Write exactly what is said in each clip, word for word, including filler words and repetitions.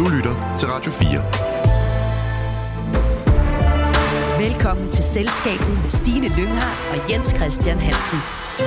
Du lytter til Radio fire. Velkommen til Selskabet med Stine Lynghardt og Jens Christian Hansen.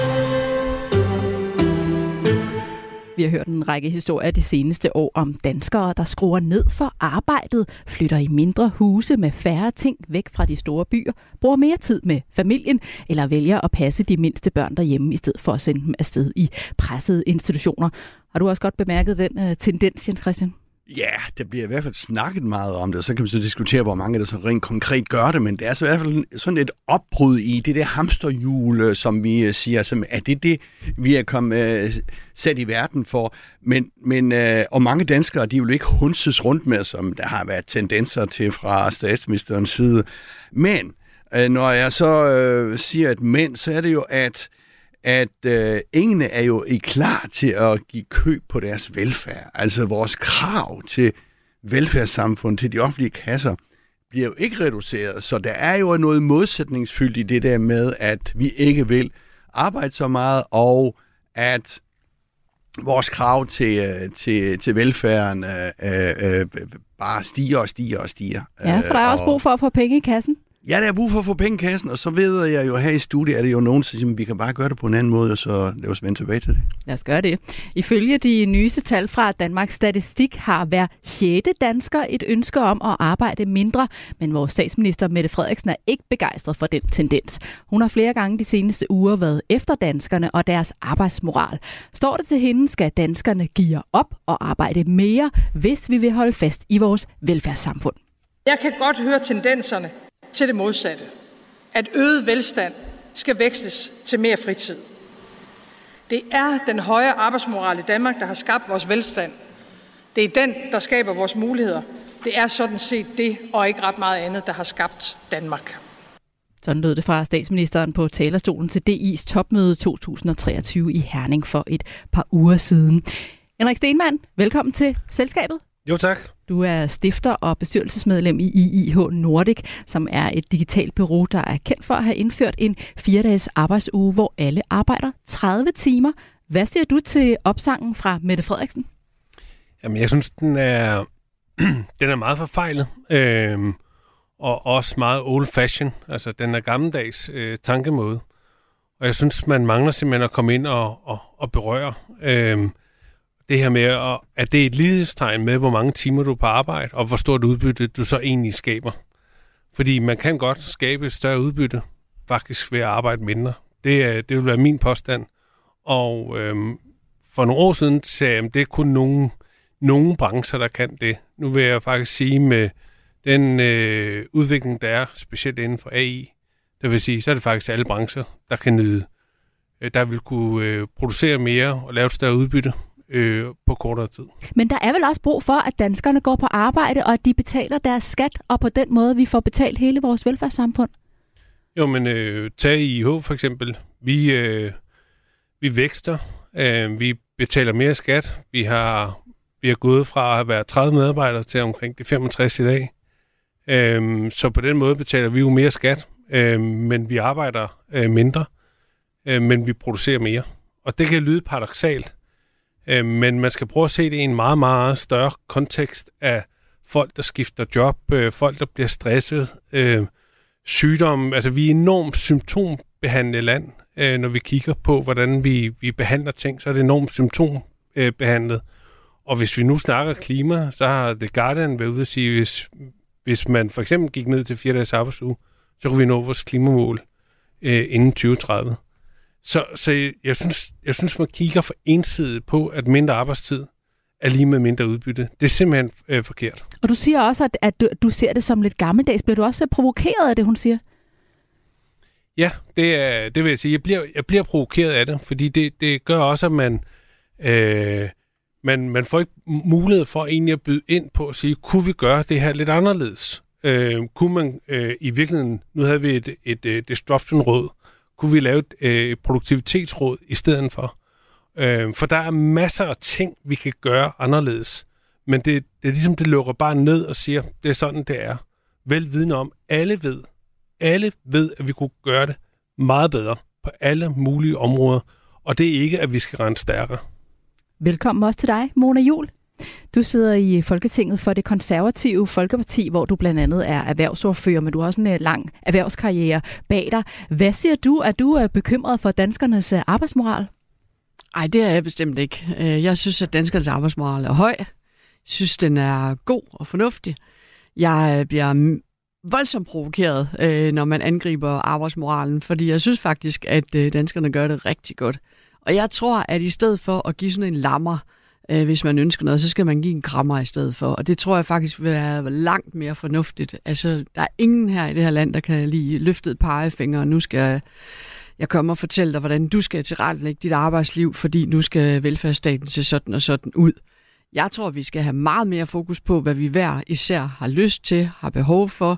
Vi har hørt en række historier de seneste år om danskere, der skruer ned for arbejdet, flytter i mindre huse med færre ting væk fra de store byer, bruger mere tid med familien eller vælger at passe de mindste børn derhjemme i stedet for at sende dem afsted i pressede institutioner. Har du også godt bemærket den uh, tendens, Jens Christian? Ja, der bliver i hvert fald snakket meget om det, og så kan man så diskutere, hvor mange der så rent konkret gør det, men det er så i hvert fald sådan et opbrud i det der hamsterhjul, som vi siger, som er det det, vi er kommet uh, sat i verden for. Men, men uh, og mange danskere, de vil ikke hunses rundt med, som der har været tendenser til fra statsministerens side. Men uh, når jeg så uh, siger et men, så er det jo, at at øh, ingen er jo ikke klar til at give køb på deres velfærd. Altså vores krav til velfærdssamfund, til de offentlige kasser, bliver jo ikke reduceret. Så der er jo noget modsætningsfyldt i det der med, at vi ikke vil arbejde så meget, og at vores krav til, til, til velfærden øh, øh, bare stiger og stiger og stiger. Ja, for der er også brug for at få penge i kassen. Ja, der er brug for at få penge i kassen, og så ved jeg jo her i studiet, er det jo nogen, der siger, at vi kan bare gøre det på en anden måde, og så lad os vende tilbage til det. Lad os gøre det. Ifølge de nyeste tal fra Danmarks Statistik har hver sjette dansker et ønske om at arbejde mindre, men vores statsminister Mette Frederiksen er ikke begejstret for den tendens. Hun har flere gange de seneste uger været efter danskerne og deres arbejdsmoral. Står det til hende, skal danskerne geare op og arbejde mere, hvis vi vil holde fast i vores velfærdssamfund. Jeg kan godt høre tendenserne til det modsatte. At øget velstand skal veksles til mere fritid. Det er den høje arbejdsmoral i Danmark, der har skabt vores velstand. Det er den, der skaber vores muligheder. Det er sådan set det, og ikke ret meget andet, der har skabt Danmark. Sådan lød det fra statsministeren på talerstolen til D I's topmøde to tusind og treogtyve i Herning for et par uger siden. Henrik Stenmann, velkommen til Selskabet. Jo, tak. Du er stifter og bestyrelsesmedlem i I I H Nordic, som er et digitalt bureau, der er kendt for at have indført en fire-dages arbejdsuge, hvor alle arbejder tredive timer. Hvad siger du til opsangen fra Mette Frederiksen? Jamen, jeg synes, den er, den er meget forfejlet, øhm, og også meget old-fashioned. Altså, den er gammeldags øh, tankemåde. Og jeg synes, man mangler simpelthen at komme ind og, og, og berøre øhm, det her med, at det er et lighedstegn med, hvor mange timer du er på arbejde, og hvor stort udbytte du så egentlig skaber. Fordi man kan godt skabe et større udbytte, faktisk ved at arbejde mindre. Det, det vil være min påstand. Og øhm, for nogle år siden sagde jeg, at det er kun nogle, nogle brancher, der kan det. Nu vil jeg faktisk sige, med den øh, udvikling, der er, specielt inden for A I, der vil sige, så er det faktisk alle brancher, der kan nyde, der vil kunne øh, producere mere og lave et større udbytte Øh, på kortere tid. Men der er vel også brug for, at danskerne går på arbejde, og at de betaler deres skat, og på den måde, vi får betalt hele vores velfærdssamfund? Jo, men øh, tag I I H for eksempel. Vi, øh, vi vækster. Øh, vi betaler mere skat. Vi har, vi har gået fra at være tredive medarbejdere til omkring de femogtres i dag. Øh, så på den måde betaler vi jo mere skat, øh, men vi arbejder øh, mindre, øh, men vi producerer mere. Og det kan lyde paradoksalt, men man skal prøve at se det i en meget, meget større kontekst af folk, der skifter job, folk, der bliver stresset, sygdomme. Altså, vi er enormt symptombehandlet land, når vi kigger på, hvordan vi, vi behandler ting, så er det enormt symptombehandlet. Og hvis vi nu snakker klima, så har The Guardian været ude at sige, hvis, hvis man for eksempel gik ned til fire dages arbejdsuge, så kunne vi nå vores klimamål inden tyve tredive. Så, så jeg, synes, jeg synes, man kigger for ensidigt på, at mindre arbejdstid er lige med mindre udbytte. Det er simpelthen øh, forkert. Og du siger også, at, at du, du ser det som lidt gammeldags. Bliver du også provokeret af det, hun siger? Ja, det, er, det vil jeg sige. Jeg bliver, jeg bliver provokeret af det, fordi det, det gør også, at man, øh, man, man får ikke mulighed for egentlig at byde ind på at sige, kunne vi gøre det her lidt anderledes? Øh, kunne man øh, i virkeligheden, nu havde vi et, et, et disruption-råd, kunne vi lave et øh, produktivitetsråd i stedet for? Øh, for der er masser af ting, vi kan gøre anderledes. Men det, det er ligesom, det lukker bare ned og siger, det er sådan, det er. Velvidende om, alle ved, alle ved, at vi kunne gøre det meget bedre på alle mulige områder. Og det er ikke, at vi skal rende stærkere. Velkommen også til dig, Mona Juhl. Du sidder i Folketinget for Det Konservative Folkeparti, hvor du blandt andet er erhvervsordfører, men du har også en lang erhvervskarriere bag dig. Hvad siger du? Er du bekymret for danskernes arbejdsmoral? Nej, det er jeg bestemt ikke. Jeg synes, at danskernes arbejdsmoral er høj. Jeg synes, den er god og fornuftig. Jeg bliver voldsomt provokeret, når man angriber arbejdsmoralen, fordi jeg synes faktisk, at danskerne gør det rigtig godt. Og jeg tror, at i stedet for at give sådan en lammer, hvis man ønsker noget, så skal man give en krammer i stedet for. Og det tror jeg faktisk vil være langt mere fornuftigt. Altså, der er ingen her i det her land, der kan lige løfte et pegefinger, og nu skal jeg komme og fortælle dig, hvordan du skal tilrettelægge dit arbejdsliv, fordi nu skal velfærdsstaten se sådan og sådan ud. Jeg tror, vi skal have meget mere fokus på, hvad vi hver især har lyst til, har behov for.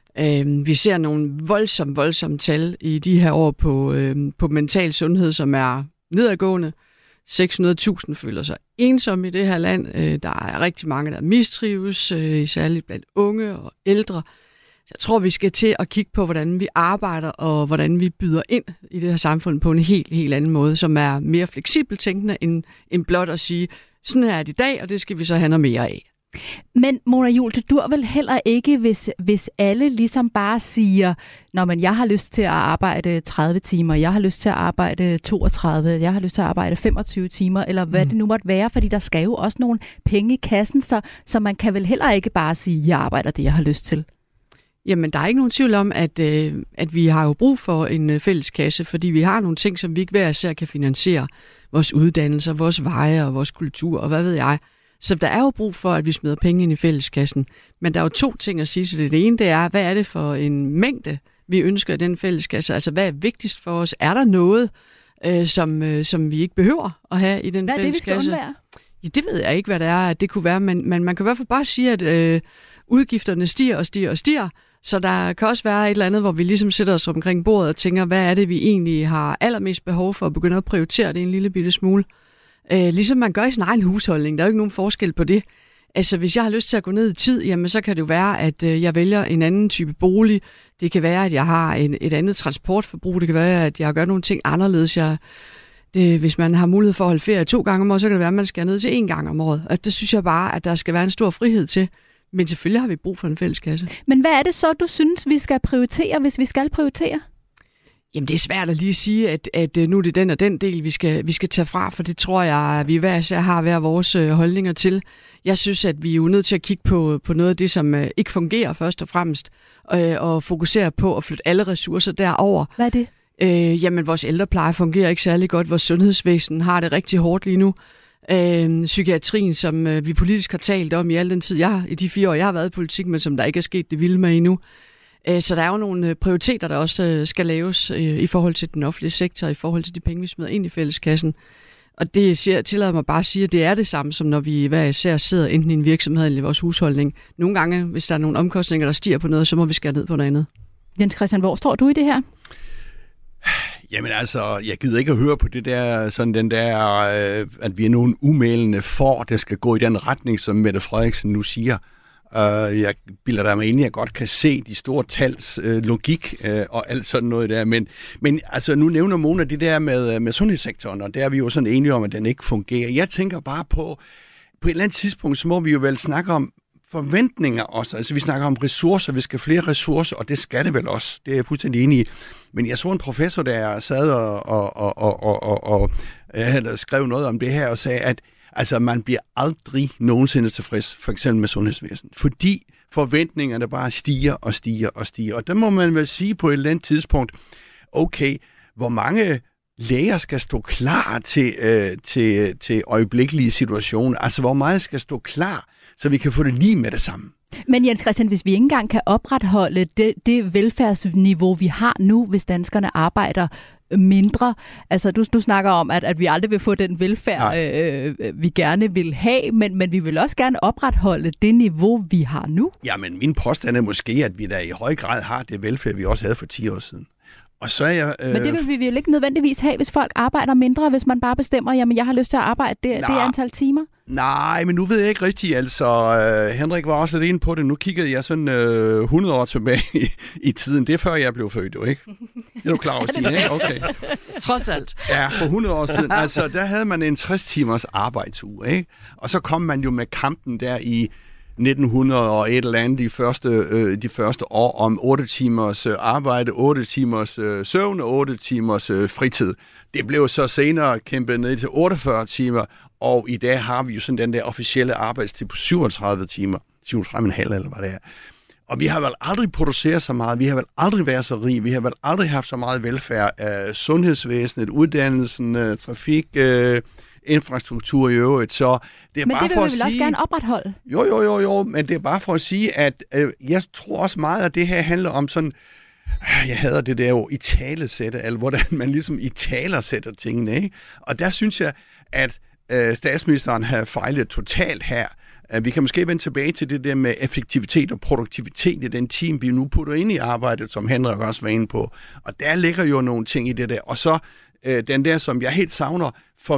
Øh, vi ser nogle voldsomme, voldsomme tal i de her år på, øh, på mental sundhed, som er nedadgående. seks hundrede tusind føler sig ensomme i det her land. Øh, der er rigtig mange, der mistrives, øh, særligt blandt unge og ældre. Så jeg tror, vi skal til at kigge på, hvordan vi arbejder og hvordan vi byder ind i det her samfund på en helt, helt anden måde, som er mere fleksibelt tænkende end, end blot at sige, sådan her er det i dag, og det skal vi så have noget mere af. Men Mona Juul, det dur vel heller ikke, hvis, hvis alle ligesom bare siger, når man, jeg har lyst til at arbejde tredive timer, jeg har lyst til at arbejde toogtredive, jeg har lyst til at arbejde femogtyve timer, eller hvad mm. det nu måtte være, fordi der skal jo også nogle penge i kassen, så, så man kan vel heller ikke bare sige, jeg arbejder det, jeg har lyst til. Jamen, der er ikke nogen tvivl om, at, øh, at vi har jo brug for en øh, fælles kasse, fordi vi har nogle ting, som vi ikke hver især kan finansiere. Vores uddannelser, vores veje og vores kultur, og hvad ved jeg. Så der er jo brug for, at vi smider penge ind i fælleskassen. Men der er jo to ting at sige til det. Det ene, det er, hvad er det for en mængde, vi ønsker i den fælleskasse? Altså, hvad er vigtigst for os? Er der noget, øh, som, øh, som vi ikke behøver at have i den hvad fælleskasse? Hvad er det, vi skal undvære? Ja, det ved jeg ikke, hvad det er. Det kunne være, men, men man kan i hvert fald bare sige, at øh, udgifterne stiger og stiger og stiger. Så der kan også være et eller andet, hvor vi ligesom sætter os omkring bordet og tænker, hvad er det, vi egentlig har allermest behov for at begynde at prioritere det en lille bitte smule. Øh, ligesom man gør i sin egen husholdning. Der er jo ikke nogen forskel på det. Altså, hvis jeg har lyst til at gå ned i tid, jamen så kan det jo være, at øh, jeg vælger en anden type bolig. Det kan være, at jeg har en, et andet transportforbrug. Det kan være, at jeg gør nogle ting anderledes. Jeg, det, hvis man har mulighed for at holde ferie to gange om året, så kan det være, at man skal ned til én gang om året. Og det synes jeg bare, at der skal være en stor frihed til. Men selvfølgelig har vi brug for en fælles kasse. Men hvad er det så, du synes, vi skal prioritere, hvis vi skal prioritere? Jamen, det er svært at lige sige, at, at nu er det den og den del, vi skal, vi skal tage fra, for det tror jeg, at vi hver især har hver vores øh, holdninger til. Jeg synes, at vi er jo nødt til at kigge på, på noget af det, som øh, ikke fungerer først og fremmest, øh, og fokusere på at flytte alle ressourcer derover. Hvad er det? Øh, jamen, vores ældrepleje fungerer ikke særlig godt. Vores sundhedsvæsen har det rigtig hårdt lige nu. Øh, psykiatrien, som øh, vi politisk har talt om i al den tid, jeg i de fire år, jeg har været i politik, men som der ikke er sket det vilde med endnu. Øh, så der er jo nogle prioriteter, der også øh, skal laves øh, i forhold til den offentlige sektor, i forhold til de penge, vi smider ind i fælleskassen. Og det siger, tillader mig bare at sige, at det er det samme, som når vi hver især sidder enten i en virksomhed eller i vores husholdning. Nogle gange, hvis der er nogle omkostninger, der stiger på noget, så må vi skære ned på noget andet. Jens Christian, hvor står du i det her? Jamen altså, jeg gider ikke at høre på det der, sådan den der, øh, at vi er nogle umælende for, der skal gå i den retning, som Mette Frederiksen nu siger. Uh, jeg bilder dig mig ind, jeg godt kan se de store tals uh, logik uh, og alt sådan noget der, men, men altså, nu nævner Mona det der med, med sundhedssektoren, og der er vi jo sådan enige om, at den ikke fungerer. Jeg tænker bare på, på et eller andet tidspunkt, så må vi jo vel snakke om forventninger også. Altså, vi snakker om ressourcer, vi skal flere ressourcer, og det skal det vel også. Det er jeg fuldstændig enig i. Men jeg så en professor, der sad og, og, og, og, og, og, og havde skrevet noget om det her, og sagde, at altså, man bliver aldrig nogensinde tilfreds, for eksempel med sundhedsvæsenet, fordi forventningerne bare stiger og stiger og stiger. Og der må man vel sige på et eller andet tidspunkt, okay, hvor mange læger skal stå klar til, øh, til, til øjeblikkelige situationer? Altså, hvor meget skal stå klar, så vi kan få det lige med det samme? Men Jens Christian, hvis vi ikke engang kan opretholde det, det velfærdsniveau, vi har nu, hvis danskerne arbejder mindre. Altså, du, du snakker om, at, at vi aldrig vil få den velfærd, øh, vi gerne vil have, men, men vi vil også gerne opretholde det niveau, vi har nu. Ja, men min påstand er måske, at vi da i høj grad har det velfærd, vi også havde for ti år siden. Og så er jeg... Øh... Men det vil vi jo ikke nødvendigvis have, hvis folk arbejder mindre, hvis man bare bestemmer, jamen jeg har lyst til at arbejde det, det antal timer. Nej, men nu ved jeg ikke rigtigt. Altså, øh, Henrik var også lidt inde på det. Nu kiggede jeg sådan øh, hundrede år tilbage i, i tiden. Det er før jeg blev født, jo, ikke? Det er du klar over, Stine, ikke? Okay. Trods alt. Ja, for hundrede år siden. Altså, der havde man en tres timers arbejdsuge, ikke? Og så kom man jo med kampen der i nitten hundrede og et eller andet de første, øh, de første år om otte timers øh, arbejde, otte timers øh, søvn og otte timers øh, fritid. Det blev så senere kæmpet ned til otteogfyrre timer, og i dag har vi jo sådan den der officielle arbejdstid på syvogtredive timer, syvogtredive komma fem eller hvad det er. Og vi har vel aldrig produceret så meget, vi har vel aldrig været så rige, vi har vel aldrig haft så meget velfærd af sundhedsvæsenet, uddannelsen, øh, trafik, øh, infrastruktur i øvrigt, så det er men bare det vil for vi at vel sige... også gerne opretholde? Jo, jo, jo, jo, men det er bare for at sige, at øh, jeg tror også meget, at det her handler om sådan, jeg hader det der jo, italesætte, eller hvordan man ligesom italesætter tingene, ikke? Og der synes jeg, at øh, statsministeren har fejlet totalt her. Uh, vi kan måske vende tilbage til det der med effektivitet og produktivitet i den team, vi nu putter ind i arbejdet, som Henrik også var inde på. Og der ligger jo nogle ting i det der. Og så øh, den der, som jeg helt savner,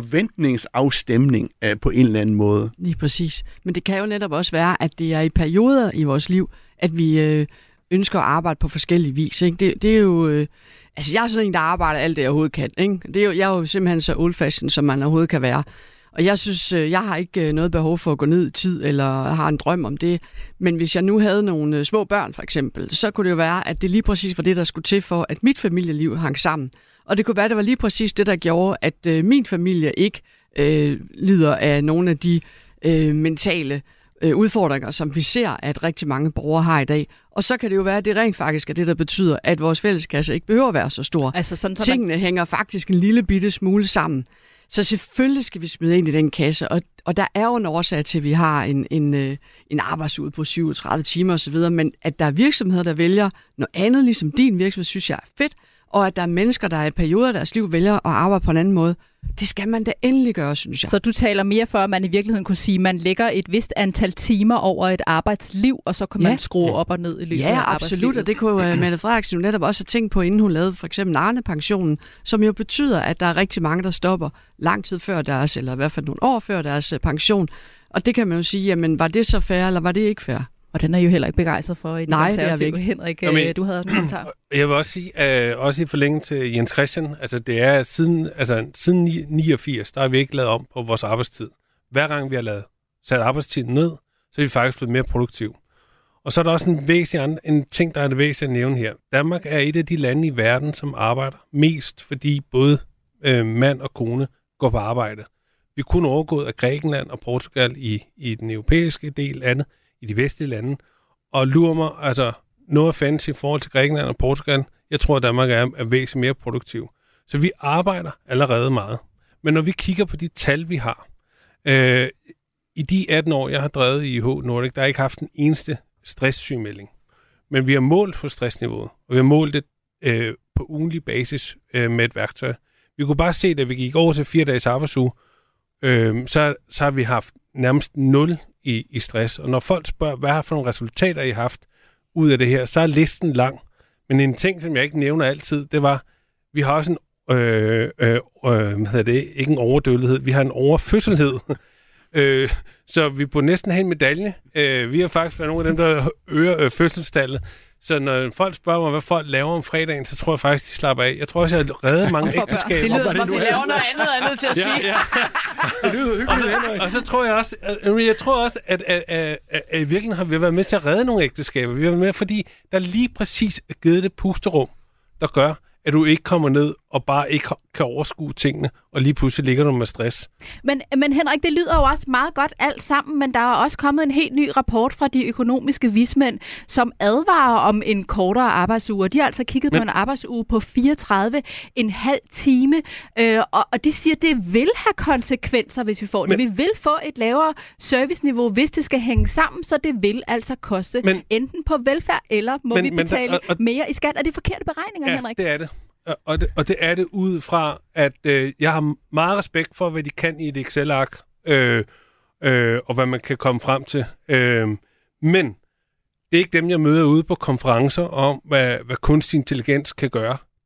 forventningsafstemning øh, på en eller anden måde. Lige præcis. Men det kan jo netop også være, at det er i perioder i vores liv, at vi øh, ønsker at arbejde på forskellige vis. Ikke? Det, det er jo... Øh, altså, jeg er sådan en, der arbejder alt det, jeg overhovedet kan. Ikke? Det er jo, jeg er jo simpelthen så old-fashioned, som man overhovedet kan være. Og jeg synes, øh, jeg har ikke øh, noget behov for at gå ned i tid, eller har en drøm om det. Men hvis jeg nu havde nogle øh, små børn, for eksempel, så kunne det jo være, at det lige præcis var det, der skulle til for, at mit familieliv hang sammen. Og det kunne være, at det var lige præcis det, der gjorde, at øh, min familie ikke øh, lider af nogle af de øh, mentale øh, udfordringer, som vi ser, at rigtig mange borgere har i dag. Og så kan det jo være, at det rent faktisk er det, der betyder, at vores fælleskasse ikke behøver at være så stor. Altså sådan, så tingene man... hænger faktisk en lille bitte smule sammen. Så selvfølgelig skal vi smide ind i den kasse, og, og der er jo en årsag til, at vi har en, en, en arbejdsuge på syvogtredive timer osv., men at der er virksomheder, der vælger noget andet, ligesom din virksomhed, synes jeg er fedt, og at der er mennesker, der i perioder af deres liv vælger at arbejde på en anden måde. Det skal man da endelig gøre, synes jeg. Så du taler mere for, at man i virkeligheden kunne sige, at man lægger et vist antal timer over et arbejdsliv, og så kan ja. man skrue op og ned i løbet ja, af arbejdslivet. Ja, absolut, og det kunne uh, Mette Frederiksen jo netop også have tænkt på, inden hun lavede for eksempel Arne-pensionen, som jo betyder, at der er rigtig mange, der stopper lang tid før deres, eller i hvert fald nogle år før deres uh, pension. Og det kan man jo sige, jamen var det så fair, eller var det ikke fair? Og den er jo heller ikke begejstret for i den Nej, konservative. Henrik, Jamen, du havde også en kommentar. Jeg vil også sige, øh, også i forlængelse til Jens Christian, altså det er siden, altså, siden niogfirs, der har vi ikke lavet om på vores arbejdstid. Hver gang vi har lavet sat arbejdstiden ned, så er vi faktisk blevet mere produktive. Og så er der også en, væsentlig, en ting, der er det væsentligt at nævne her. Danmark er et af de lande i verden, som arbejder mest, fordi både øh, mand og kone går på arbejde. Vi er kun overgået af Grækenland og Portugal i, i den europæiske del af det, i de vestlige lande, og lurer mig, altså noget fancy i forhold til Grækenland og Portugal. Jeg tror, at Danmark er, er væsentligt mere produktiv. Så vi arbejder allerede meget. Men når vi kigger på de tal, vi har, øh, i de atten år, jeg har drevet i I H Nordic, der har ikke haft en eneste stresssygemelding. Men vi har målt på stressniveauet, og vi har målt det øh, på ugenlig basis øh, med et værktøj. Vi kunne bare se, at vi gik over til fire dages arbejdsuge, øh, så, så har vi haft nærmest nul i, i stress. Og når folk spørger, hvad har for nogle resultater I har haft ud af det her, så er listen lang. Men en ting, som jeg ikke nævner altid, det var, vi har også en, øh, øh, øh, hvad hedder det, ikke en overdødelighed, vi har en overfødselhed. øh, så vi burde næsten have en medalje. Øh, vi har faktisk været nogle af dem, der øger øh, fødselstallet. Så når folk spørger mig, hvad folk laver om fredagen, så tror jeg faktisk, de slapper af. Jeg tror også, jeg har reddet mange ægteskaber. Det lyder som om, de laver noget andet, jeg er nødt til at sige. Ja, ja. Det lyder hyggeligt. Og, og så tror jeg også, at, jeg tror også, at, at, at, at, at i virkeligheden har vi været med til at redde nogle ægteskaber. Vi har været med, fordi der lige præcis er givet det pusterum, der gør, at du ikke kommer ned og bare ikke kan overskue tingene, og lige pludselig ligger du med stress. Men, men Henrik, det lyder jo også meget godt alt sammen, men der er også kommet en helt ny rapport fra de økonomiske vismænd, som advarer om en kortere arbejdsuge. De har altså kigget men... på en arbejdsuge på fireogtredive komma fem time, øh, og, og de siger, at det vil have konsekvenser, hvis vi får det. Men... Vi vil få et lavere serviceniveau, hvis det skal hænge sammen, så det vil altså koste men... enten på velfærd, eller må men, vi betale men, og, og... mere i skat. Er det forkerte beregninger, ja, Henrik? det er det. Og det, og det er det ud fra, at øh, jeg har meget respekt for, hvad de kan i et Excel-ark, øh, øh, og hvad man kan komme frem til. Øh, men det er ikke dem, jeg møder ude på konferencer om, hvad, hvad kunstig intelligens kan gøre.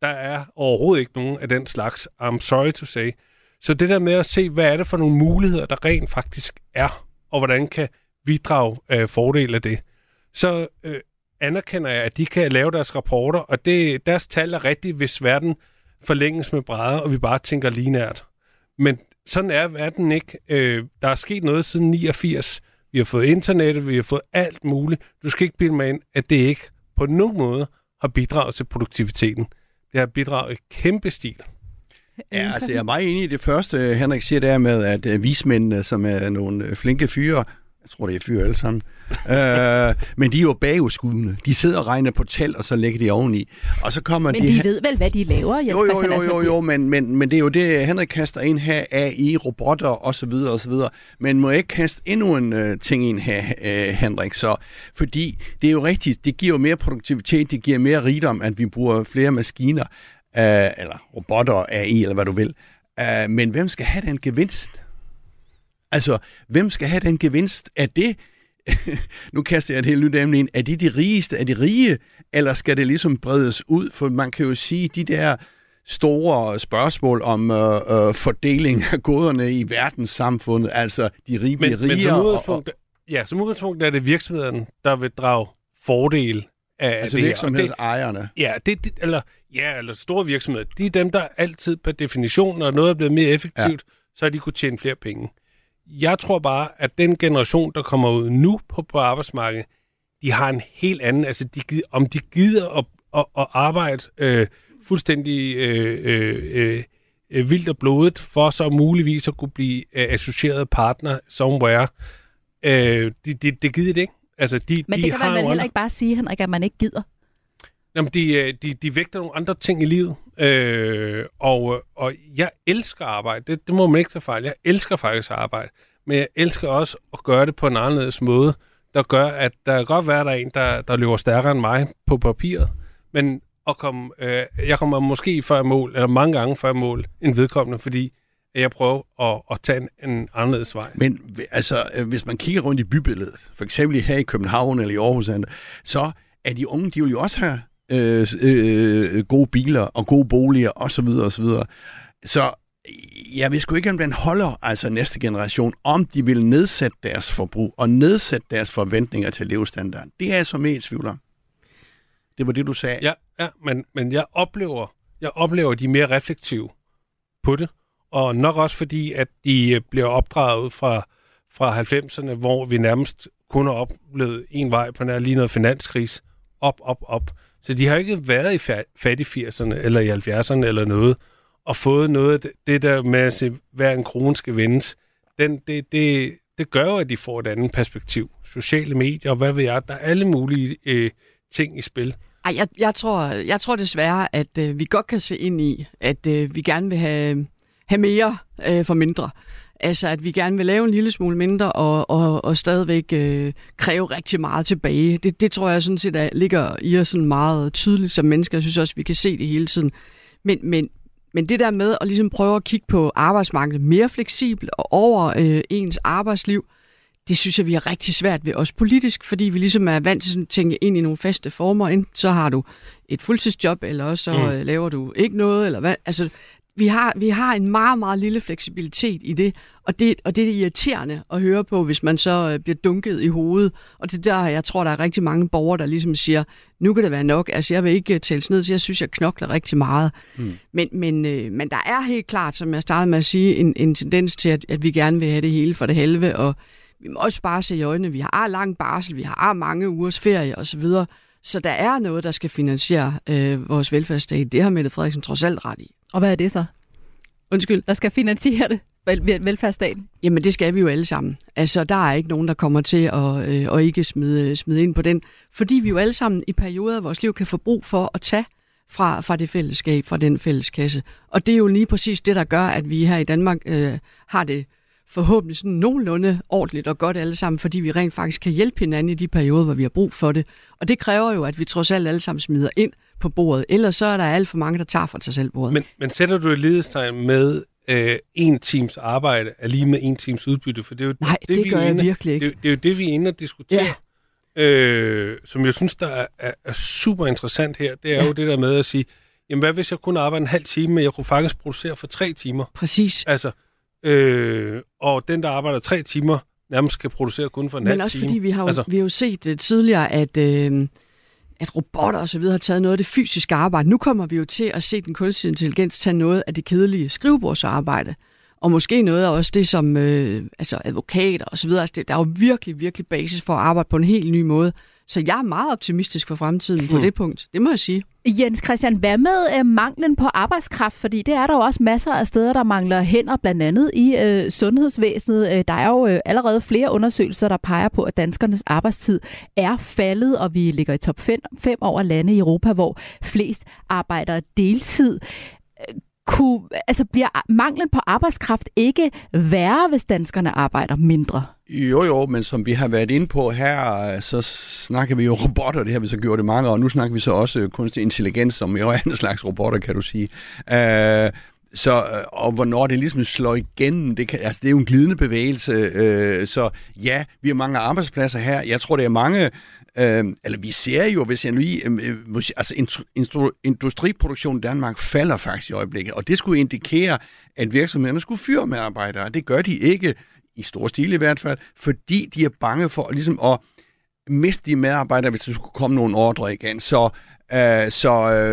der er overhovedet ikke nogen af den slags. I'm sorry to say. Så det der med at se, hvad er det for nogle muligheder, der rent faktisk er, og hvordan kan vi drage øh, fordel af det, så øh, anerkender jeg, at de kan lave deres rapporter, og det, deres tal er rigtigt, hvis verden forlænges med brædder, og vi bare tænker linært. Men sådan er verden ikke. Øh, der er sket noget siden niogfirs. Vi har fået internettet, vi har fået alt muligt. Du skal ikke bilde mig ind, at det ikke på nogen måde har bidraget til produktiviteten. Det har bidraget i kæmpe stil. Ja, altså jeg er meget enig i det første, Henrik siger der med, at uh, vismændene, som er nogle uh, flinke fyre, jeg tror, det er fyre alle sammen, uh, men de er jo bagudskuende. De sidder og regner på tal, og så lægger de oveni. Og så kommer men de, de ved vel, hvad de laver? Jo, jo, jo, jo, jo men, men, men det er jo det, Henrik kaster ind her, A I, robotter osv. osv. Men må ikke kaste endnu en uh, ting ind her, uh, Henrik, så. Fordi det er jo rigtigt, det giver jo mere produktivitet, det giver mere rigdom, at vi bruger flere maskiner, Uh, eller robotter, A I, eller hvad du vil. Uh, men hvem skal have den gevinst? Altså, hvem skal have den gevinst? Er det, nu kaster jeg et helt nyt emne ind, er det de rigeste, er de rige, eller skal det ligesom bredes ud? For man kan jo sige, de der store spørgsmål om uh, uh, fordeling af goderne i verdenssamfundet, altså de rige bliver rigere. Men som udgangspunkt, og, og, ja, som udgangspunkt er det virksomheden, der vil drage fordel af altså det virksomhedsejerne. Ja, det, det, eller, ja, eller store virksomheder. De er dem, der altid per definition, når noget er blevet mere effektivt, ja. så har de kunne tjene flere penge. Jeg tror bare, at den generation, der kommer ud nu på, på arbejdsmarkedet, de har en helt anden, altså de, om de gider at, at, at arbejde øh, fuldstændig øh, øh, øh, vildt og blodet, for så muligvis at kunne blive øh, associeret partner somewhere. Øh, det de, de gider det ikke. Altså, de, Men de det kan har man vel heller andre... ikke bare sige, Henrik, at man ikke gider. Jamen, de, de, de vægter nogle andre ting i livet. Øh, og, og jeg elsker arbejde. Det, det må man ikke tage fejl. Jeg elsker faktisk at arbejde. Men jeg elsker også at gøre det på en anderledes måde, der gør, at der kan godt være, at der er en, der, der løber stærkere end mig på papiret. Men at komme, øh, jeg kommer måske før mål, eller mange gange før mål, end vedkommende, fordi jeg prøver at, at tage en, en anderledes vej. Men altså, hvis man kigger rundt i bybilledet, for eksempel her i København eller i Aarhus, så er de unge, de vil jo også have øh, øh, gode biler og gode boliger osv. osv. Så jeg ved sgu ikke, om den holder altså næste generation, om de vil nedsætte deres forbrug og nedsætte deres forventninger til levestandarden. Det er jeg så mest tvivl om. Det var det, du sagde. Ja, ja men, men jeg oplever, jeg oplever, at de er mere reflektive på det. Og nok også fordi, at de bliver opdraget fra, fra halvfemserne, hvor vi nærmest kun har oplevet en vej på nær lige noget finanskris. Op, op, op. Så de har ikke været i fattigfirserne eller i halvfjerdserne eller noget, og fået noget af det, det der med at se, hver en krone skal vendes. Den, det, det, det gør jo, at de får et andet perspektiv. Sociale medier, og hvad ved jeg, der er alle mulige øh, ting i spil. Ej, jeg, jeg, tror, jeg tror desværre, at øh, vi godt kan se ind i, at øh, vi gerne vil have... have mere øh, for mindre. Altså, at vi gerne vil lave en lille smule mindre, og, og, og stadigvæk øh, kræve rigtig meget tilbage. Det, det tror jeg sådan set er, ligger i os sådan meget tydeligt som mennesker. Jeg synes også, vi kan se det hele tiden. Men, men, men det der med at ligesom prøve at kigge på arbejdsmarkedet mere fleksibelt og over øh, ens arbejdsliv, det synes jeg, vi har rigtig svært ved os politisk, fordi vi ligesom er vant til at tænke ind i nogle faste former. Enten så har du et fuldtidsjob, eller også så mm. øh, laver du ikke noget, eller hvad. Altså, Vi har, vi har en meget, meget lille fleksibilitet i det og, det, og det er irriterende at høre på, hvis man så øh, bliver dunket i hovedet. Og det der, jeg tror, der er rigtig mange borgere, der ligesom siger, nu kan det være nok. Altså, jeg vil ikke tælles ned, så jeg synes, jeg knokler rigtig meget. Mm. Men, men, øh, men der er helt klart, som jeg startede med at sige, en, en tendens til, at, at vi gerne vil have det hele for det halve. Og vi må også bare se i øjnene, vi har lang barsel, vi har mange ugers ferie osv., så, så der er noget, der skal finansiere øh, vores velfærdsstat. Det har Mette Frederiksen trods alt ret i. Og hvad er det så? Undskyld. Der skal finansiere det, vel- velfærdsstaten? Jamen, det skal vi jo alle sammen. Altså, der er ikke nogen, der kommer til at, øh, at ikke smide, smide ind på den. Fordi vi jo alle sammen i perioder af vores liv kan få brug for at tage fra, fra det fællesskab, fra den fælleskasse. Og det er jo lige præcis det, der gør, at vi her i Danmark øh, har det forhåbentlig sådan nogenlunde ordentligt og godt alle sammen, fordi vi rent faktisk kan hjælpe hinanden i de perioder, hvor vi har brug for det. Og det kræver jo, at vi trods alt alle sammen smider ind på bordet. Ellers så er der alt for mange, der tager fra sig selv bordet. Men, men sætter du et lighedstegn med øh, en teams arbejde er lige med en teams udbytte? For det er jo Nej, det, det vi gør jeg inde, virkelig ikke. Det, det er jo det, vi er inde og diskutere. Ja. Øh, som jeg synes, der er, er, er super interessant her, det er ja. jo det der med at sige, jamen hvad hvis jeg kunne arbejde en halv time, men jeg kunne faktisk producere for tre timer? Præcis. Altså, øh, og den, der arbejder tre timer, nærmest skal producere kun for en Men halv time. Men også fordi vi har jo, altså, vi har jo set uh, tidligere, at, uh, at robotter og så videre har taget noget af det fysiske arbejde. Nu kommer vi jo til at se den kunstige intelligens tage noget af det kedelige skrivebordsarbejde. Og måske noget af også det som øh, altså advokater og så videre. Altså, det, der er jo virkelig, virkelig basis for at arbejde på en helt ny måde. Så jeg er meget optimistisk for fremtiden på mm. det punkt. Det må jeg sige. Jens Christian, hvad med øh, manglen på arbejdskraft? Fordi det er der jo også masser af steder, der mangler hænder, blandt andet i øh, sundhedsvæsenet. Øh, der er jo øh, allerede flere undersøgelser, der peger på, at danskernes arbejdstid er faldet, og vi ligger i top fem over lande i Europa, hvor flest arbejder deltid. Kunne, altså bliver manglen på arbejdskraft ikke værre, hvis danskerne arbejder mindre? Jo, jo, men som vi har været inde på her, så snakker vi jo robotter, det har vi så gjort i mange år, og nu snakker vi så også kunstig intelligens, som jo er en slags robotter, kan du sige. Uh, så, og hvornår det ligesom slår igennem, det, kan, altså, det er jo en glidende bevægelse, uh, så ja, vi har mange arbejdspladser her. Jeg tror, det er mange... Øh, eller vi ser jo, hvis jeg nu i, øh, altså industri, industriproduktionen i Danmark falder faktisk i øjeblikket, og det skulle indikere, at virksomhederne skulle fyre medarbejdere. Det gør de ikke, i stor stil i hvert fald, fordi de er bange for ligesom at miste de medarbejdere, hvis der skulle komme nogle ordre igen. Så, øh, så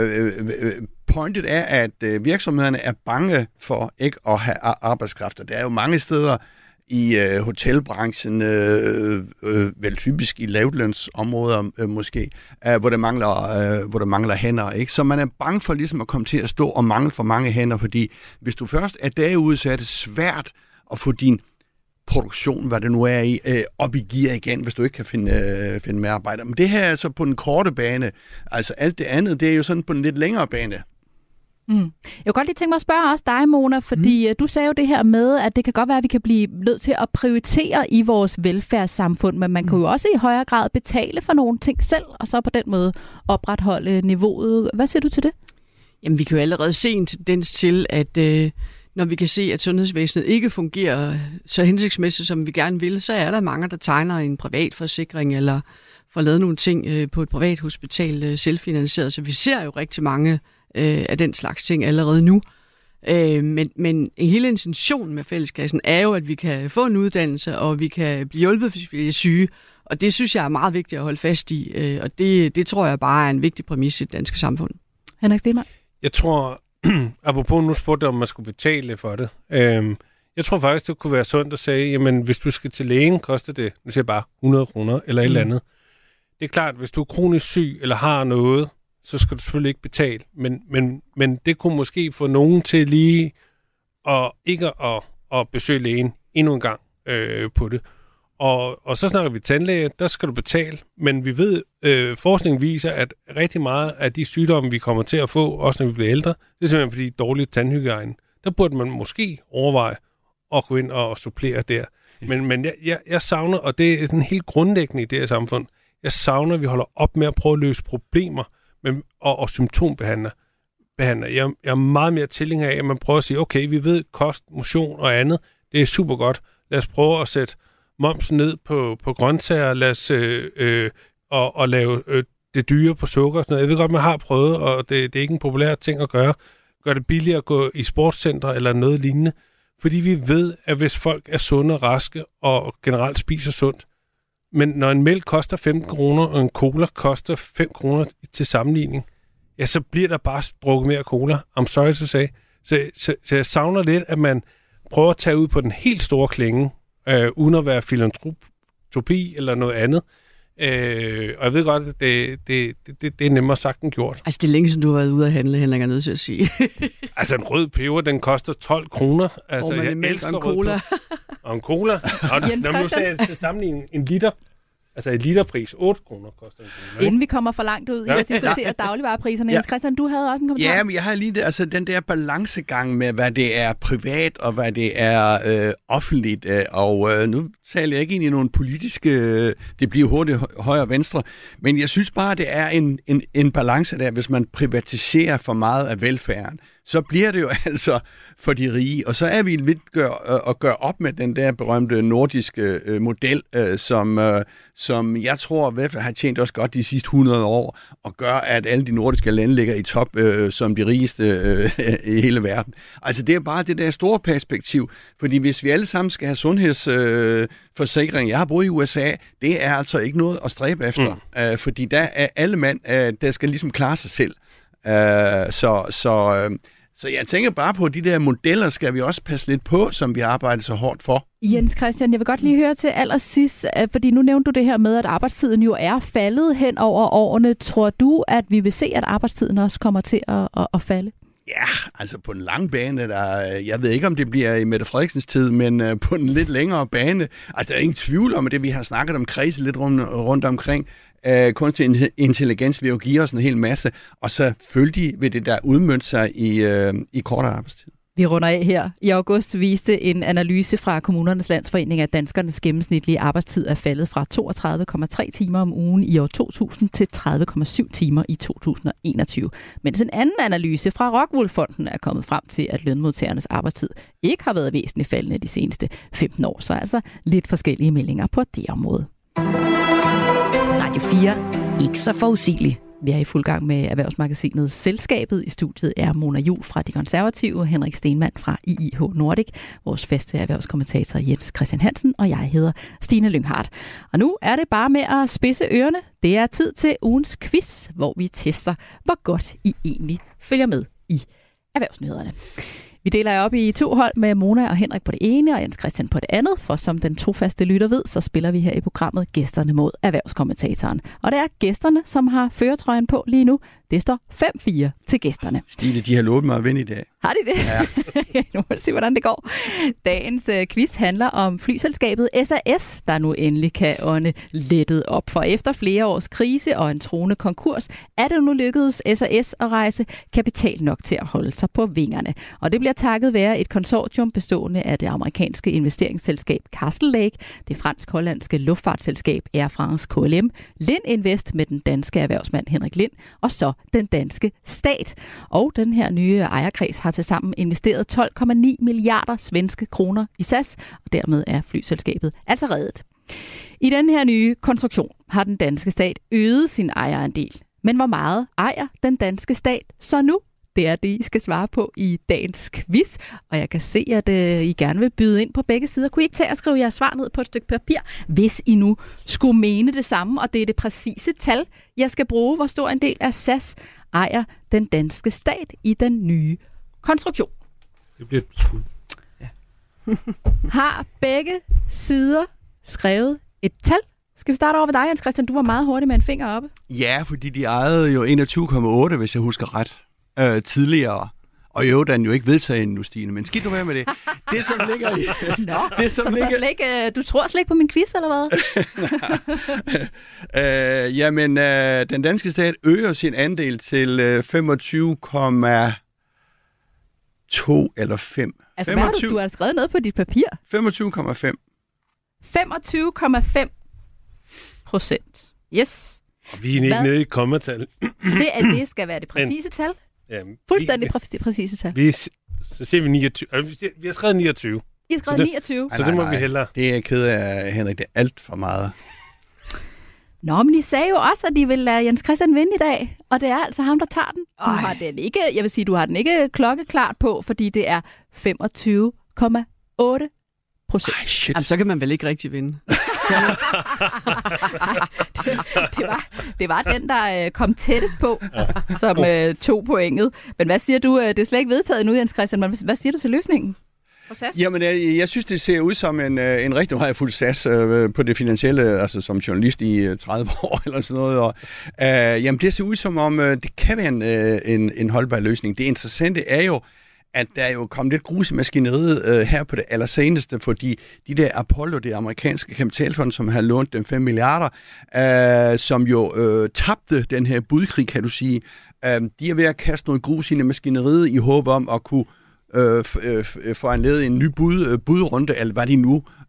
øh, pointet er, at øh, virksomhederne er bange for ikke at have arbejdskraft, og der er jo mange steder, i øh, hotelbranchen, øh, øh, vel typisk i lavtlønsområder øh, måske, øh, hvor, der mangler, øh, hvor der mangler hænder. Ikke? Så man er bange for ligesom at komme til at stå og mangle for mange hænder, fordi hvis du først er derude, så er det svært at få din produktion, hvad det nu er i, øh, op i gear igen, hvis du ikke kan finde, øh, finde medarbejdere. Men det her er altså på den korte bane. Altså alt det andet, det er jo sådan på en lidt længere bane. Mm. Jeg kunne godt lige tænke mig at spørge også dig, Mona, fordi mm. du sagde jo det her med, at det kan godt være, at vi kan blive nødt til at prioritere i vores velfærdssamfund, men man kan jo også i højere grad betale for nogle ting selv, og så på den måde opretholde niveauet. Hvad siger du til det? Jamen, vi kan jo allerede se en tendens til, at øh, når vi kan se, at sundhedsvæsenet ikke fungerer så hensigtsmæssigt, som vi gerne vil, så er der mange, der tegner en privat forsikring, eller får lavet nogle ting øh, på et privat hospital øh, selvfinansieret. Så vi ser jo rigtig mange øh, af den slags ting allerede nu. Øh, men, men hele intentionen med fælleskassen er jo, at vi kan få en uddannelse, og vi kan blive hjulpet, hvis vi er syge. Og det synes jeg er meget vigtigt at holde fast i, øh, og det, det tror jeg bare er en vigtig præmis i det danske samfund. Henrik Stenmark? Jeg tror, apropos nu spurgte om man skulle betale for det. Øhm, jeg tror faktisk, det kunne være sundt at sige, jamen hvis du skal til lægen, koster det, nu siger jeg bare hundrede kroner eller et mm. eller andet. Det er klart, hvis du er kronisk syg eller har noget, så skal du selvfølgelig ikke betale. Men, men, men det kunne måske få nogen til lige at ikke at, at besøge lægen endnu en gang øh, på det. Og, og så snakker vi tandlæge, der skal du betale. Men vi ved, øh, forskningen viser, at rigtig meget af de sygdomme, vi kommer til at få, også når vi bliver ældre, det er simpelthen fordi dårlig tandhygiejne. Der burde man måske overveje at gå ind og supplere der. Men, men jeg, jeg, jeg savner, og det er sådan helt grundlæggende i det her samfund, jeg savner, at vi holder op med at prøve at løse problemer men, og, og symptombehandler. Behandler. Jeg, jeg er meget mere tilhænger af, at man prøver at sige, okay, vi ved kost, motion og andet, det er super godt. Lad os prøve at sætte momsen ned på, på grøntsager, lad os øh, øh, og, og lave øh, det dyre på sukker og sådan noget. Jeg ved godt, man har prøvet, og det, det er ikke en populær ting at gøre. Gør det billigere at gå i sportscentre eller noget lignende. Fordi vi ved, at hvis folk er sunde og raske og generelt spiser sundt, men når en mælk koster femten kroner, og en cola koster fem kroner til sammenligning, ja, så bliver der bare drukket mere cola. I'm sorry to say. Så, så, så jeg savner lidt, at man prøver at tage ud på den helt store klinge, øh, uden at være filantropi eller noget andet. Øh, og jeg ved godt, at det, det, det, det er nemmere sagt end gjort. Altså, det er længe siden, du har været ude at handle, Henrik, er nødt til at sige. Altså, en rød peber, den koster tolv kroner. Altså, oh, jeg elsker en cola. Og en cola. Og når nu ser jeg til sammenligning en liter, altså et literpris, otte kroner koster en cola. Inden vi kommer for langt ud i at diskutere dagligvarepriserne. Jens Christian, du havde også en kommentar. Ja, men jeg har lige det, altså den der balancegang med, hvad det er privat, og hvad det er øh, offentligt. Øh, og øh, nu taler jeg ikke ind i nogle politiske, øh, det bliver hurtigt højre og venstre, men jeg synes bare, det er en, en, en balance der, hvis man privatiserer for meget af velfærden, så bliver det jo altså for de rige. Og så er vi lidt gør, at gøre op med den der berømte nordiske øh, model, øh, som, øh, som jeg tror i hvert fald har tjent os godt de sidste hundrede år, og gør, at alle de nordiske lande ligger i top øh, som de rigeste øh, i hele verden. Altså det er bare det der store perspektiv, fordi hvis vi alle sammen skal have sundhedsforsikring, øh, jeg har boet i U S A, det er altså ikke noget at stræbe efter, mm. øh, fordi der er alle mand, øh, der skal ligesom klare sig selv. Øh, så, så, øh, så jeg tænker bare på, de der modeller skal vi også passe lidt på, som vi arbejder så hårdt for. Jens Christian, jeg vil godt lige høre til allersidst, fordi nu nævnte du det her med, at arbejdstiden jo er faldet hen over årene. Tror du, at vi vil se, at arbejdstiden også kommer til at, at, at falde? Ja, altså på en lang bane, der, jeg ved ikke, om det bliver i Mette Frederiksens tid, men uh, på en lidt længere bane, altså der er ingen tvivl om, at det vi har snakket om, kredse lidt rundt, rundt omkring, uh, kunstig intelligens vil jo give os en hel masse, og selvfølgelig vil det der udmønte sig i, uh, i kortere arbejdstid. Vi runder af her. I august viste en analyse fra Kommunernes Landsforening, at danskernes gennemsnitlige arbejdstid er faldet fra toogtredive komma tre timer om ugen i år to tusind til tredive komma syv timer i to tusind og enogtyve. Mens en anden analyse fra Rockwool-fonden er kommet frem til, at lønmodtagernes arbejdstid ikke har været væsentligt faldende de seneste femten år. Så altså lidt forskellige meldinger på det område. Radio fire. Ikke så forudsigeligt. Vi er i fuld gang med erhvervsmagasinet Selskabet. I studiet er Mona Juhl fra De Konservative, Henrik Stenmann fra I I H Nordic, vores faste erhvervskommentator Jens Christian Hansen, og jeg hedder Stine Lynghardt. Og nu er det bare med at spidse ørerne. Det er tid til ugens quiz, hvor vi tester, hvor godt I egentlig følger med i erhvervsnyhederne. Vi deler jer op i to hold med Mona og Henrik på det ene, og Jens Christian på det andet, for som den trofaste lytter ved, så spiller vi her i programmet gæsterne mod erhvervskommentatoren. Og det er gæsterne, som har førertrøjen på lige nu. Det står fem fire til gæsterne. Stine, de har lovet mig at vinde i dag. Har de det? Ja. Nu må vi se, hvordan det går. Dagens uh, quiz handler om flyselskabet S A S, der nu endelig kan ånde lettet op. For efter flere års krise og en truende konkurs, er det nu lykkedes S A S at rejse kapital nok til at holde sig på vingerne. Og det bliver takket være et konsortium bestående af det amerikanske investeringsselskab Castle Lake, det fransk-hollandske luftfartsselskab Air France K L M, Lind Invest med den danske erhvervsmand Henrik Lind, og så den danske stat. Og den her nye ejerkreds har tilsammen investeret tolv komma ni milliarder svenske kroner i S A S, og dermed er flyselskabet altså reddet. I den her nye konstruktion har den danske stat øget sin ejerandel. Men hvor meget ejer den danske stat så nu? Det er det, I skal svare på i dagens quiz. Og jeg kan se, at øh, I gerne vil byde ind på begge sider. Kunne I ikke tage og skrive jeres svar ned på et stykke papir, hvis I nu skulle mene det samme, og det er det præcise tal, jeg skal bruge. Hvor stor en del af S A S ejer den danske stat i den nye konstruktion? Det bliver et skud. Ja. Har begge sider skrevet et tal? Skal vi starte over ved dig, Jens Christian? Du var meget hurtig med en finger oppe. Ja, fordi de ejede jo enogtyve komma otte, hvis jeg husker ret. Øh, tidligere. Og jo, den er jo ikke vedtaget endnu, Stine, men skidt du med med det. Det, som ligger i... Nå, det, som så ligger... slet ikke, du tror slet ikke på min quiz, eller hvad? øh, jamen, øh, den danske stat øger sin andel til øh, femogtyve komma to eller fem. Altså, femogtyve... hvad har du, du har skrevet noget på dit papir? femogtyve komma fem. femogtyve komma fem procent. Yes. Og vi er ikke nede i kommatal. Det, er, det skal være det præcise tal. Ja, Fuldstændig vi, præ- præcise tal. Vi, så ser vi niogtyve. Vi har skrevet niogtyve. I har skrevet så niogtyve. Det, så det må nej, vi hellere. Det er jeg ked af, Henrik. Det er alt for meget. Nå, men I sagde jo også, at I vil lade Jens Christian vinde i dag. Og det er altså ham, der tager den. Du har den ikke, jeg vil sige, du har den ikke klokkeklart på, fordi det er femogtyve komma otte procent. Ej, shit. Jamen, så kan man vel ikke rigtig vinde. det, det, var, det var den, der øh, kom tættest på, som øh, tog pointet. Men hvad siger du? Det er slet ikke vedtaget nu, Jens Christian. Men hvad siger du til løsningen? Jamen, jeg, jeg synes, det ser ud som en, en rigtig, nu har jeg fuldt S A S øh, på det finansielle, altså som journalist i tredive år eller sådan noget. Og, øh, jamen, det ser ud som om, øh, det kan være en, øh, en, en holdbar løsning. Det interessante er jo, at der er jo kommet lidt grus i maskineriet øh, her på det allerseneste, fordi de der Apollo, det amerikanske kapitalfond, som har lånt dem fem milliarder, øh, som jo øh, tabte den her budkrig, kan du sige, øh, de er ved at kaste noget grus ind i maskineriet i håb om at kunne øh, f- øh, få anledet en ny bud, øh, budrunde, eller hvad de nu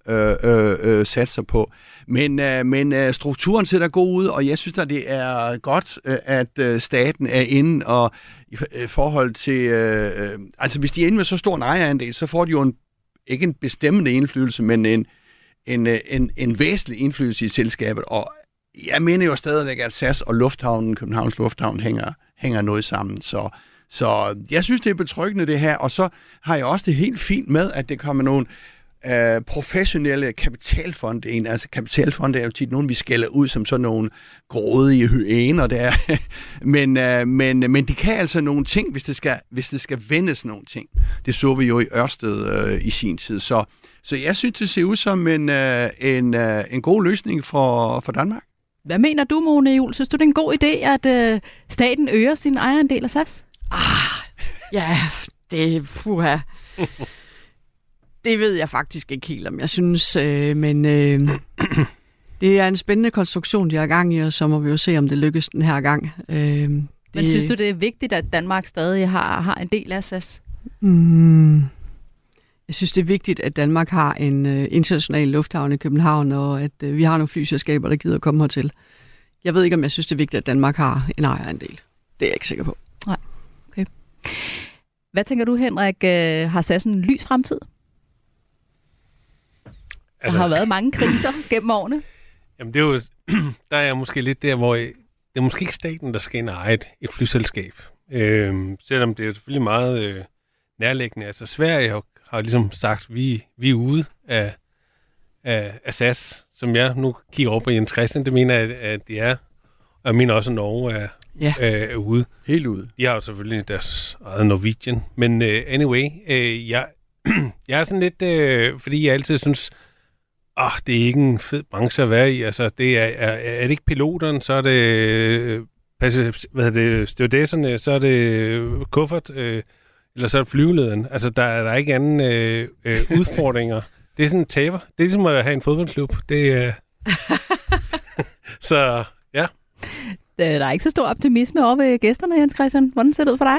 øh, øh, øh, satser på. Men, øh, men øh, strukturen ser da god ud, og jeg synes at det er godt, øh, at øh, staten er inde og i øh, forhold til... Øh, øh, altså hvis de er inde med så stor en ejerandel, så får de jo en, ikke en bestemmende indflydelse, men en, en, en, en væsentlig indflydelse i selskabet. Og jeg mener jo stadigvæk, at S A S og Lufthavnen, Københavns Lufthavn, hænger, hænger noget sammen. Så, så jeg synes, det er betryggende det her. Og så har jeg også det helt fint med, at det kommer nogle øh, professionelle kapitalfonde ind. Altså kapitalfonde er jo tit nogen, vi skælder ud som sådan nogle grådige hyæner der. men, øh, men, men de kan altså nogle ting, hvis det skal, hvis det skal vendes nogle ting. Det så vi jo i Ørsted øh, i sin tid. Så, så jeg synes, det ser ud som en, øh, en, øh, en god løsning for, for Danmark. Hvad mener du, Mona Juul? Synes du, det er en god idé, at øh, staten øger sin ejerandel af S A S? Ah, ja, det er puha. Det ved jeg faktisk ikke helt, om jeg synes, øh, men øh, det er en spændende konstruktion, de har gang i, og så må vi jo se, om det lykkes den her gang. Øh, det... Men synes du, det er vigtigt, at Danmark stadig har, har en del af S A S? Mm. Jeg synes, det er vigtigt, at Danmark har en øh, international lufthavn i København, og at øh, vi har nogle flyselskaber, der gider at komme hertil. Jeg ved ikke, om jeg synes, det er vigtigt, at Danmark har en ejerandel. Det er jeg ikke sikker på. Nej, okay. Hvad tænker du, Henrik? Øh, har S A S en lys fremtid? Altså, der har været mange kriser gennem årene. Jamen, det er jo, der er jeg måske lidt der, hvor jeg, det er måske ikke staten, der skal ind og eje et, et flyselskab. Øh, selvom det er selvfølgelig meget øh, nærliggende. Altså, Sverige har, har ligesom sagt, at vi, vi er ude af, af, af S A S, som jeg nu kigger over på Jens Christian. Det mener jeg, at det er. Og jeg mener også, at Norge er, ja. er, er ude. Helt ude. De har jo selvfølgelig deres eget Norwegian. Men uh, anyway, uh, jeg, jeg er sådan lidt, uh, fordi jeg altid synes, åh, oh, det er ikke en fed branche at være i. Altså, det er, er, er det ikke piloteren, så er det, passe, hvad er det stewardesserne, så er det kuffert, øh, eller så er det flyvelederen. Altså, der er der ikke anden øh, øh, udfordringer. Det er sådan en taber. Det er ligesom at have en fodboldklub. Det er... Øh... så, ja. Der er ikke så stor optimisme over ved gæsterne, Jens Christian. Hvordan ser det ud for dig?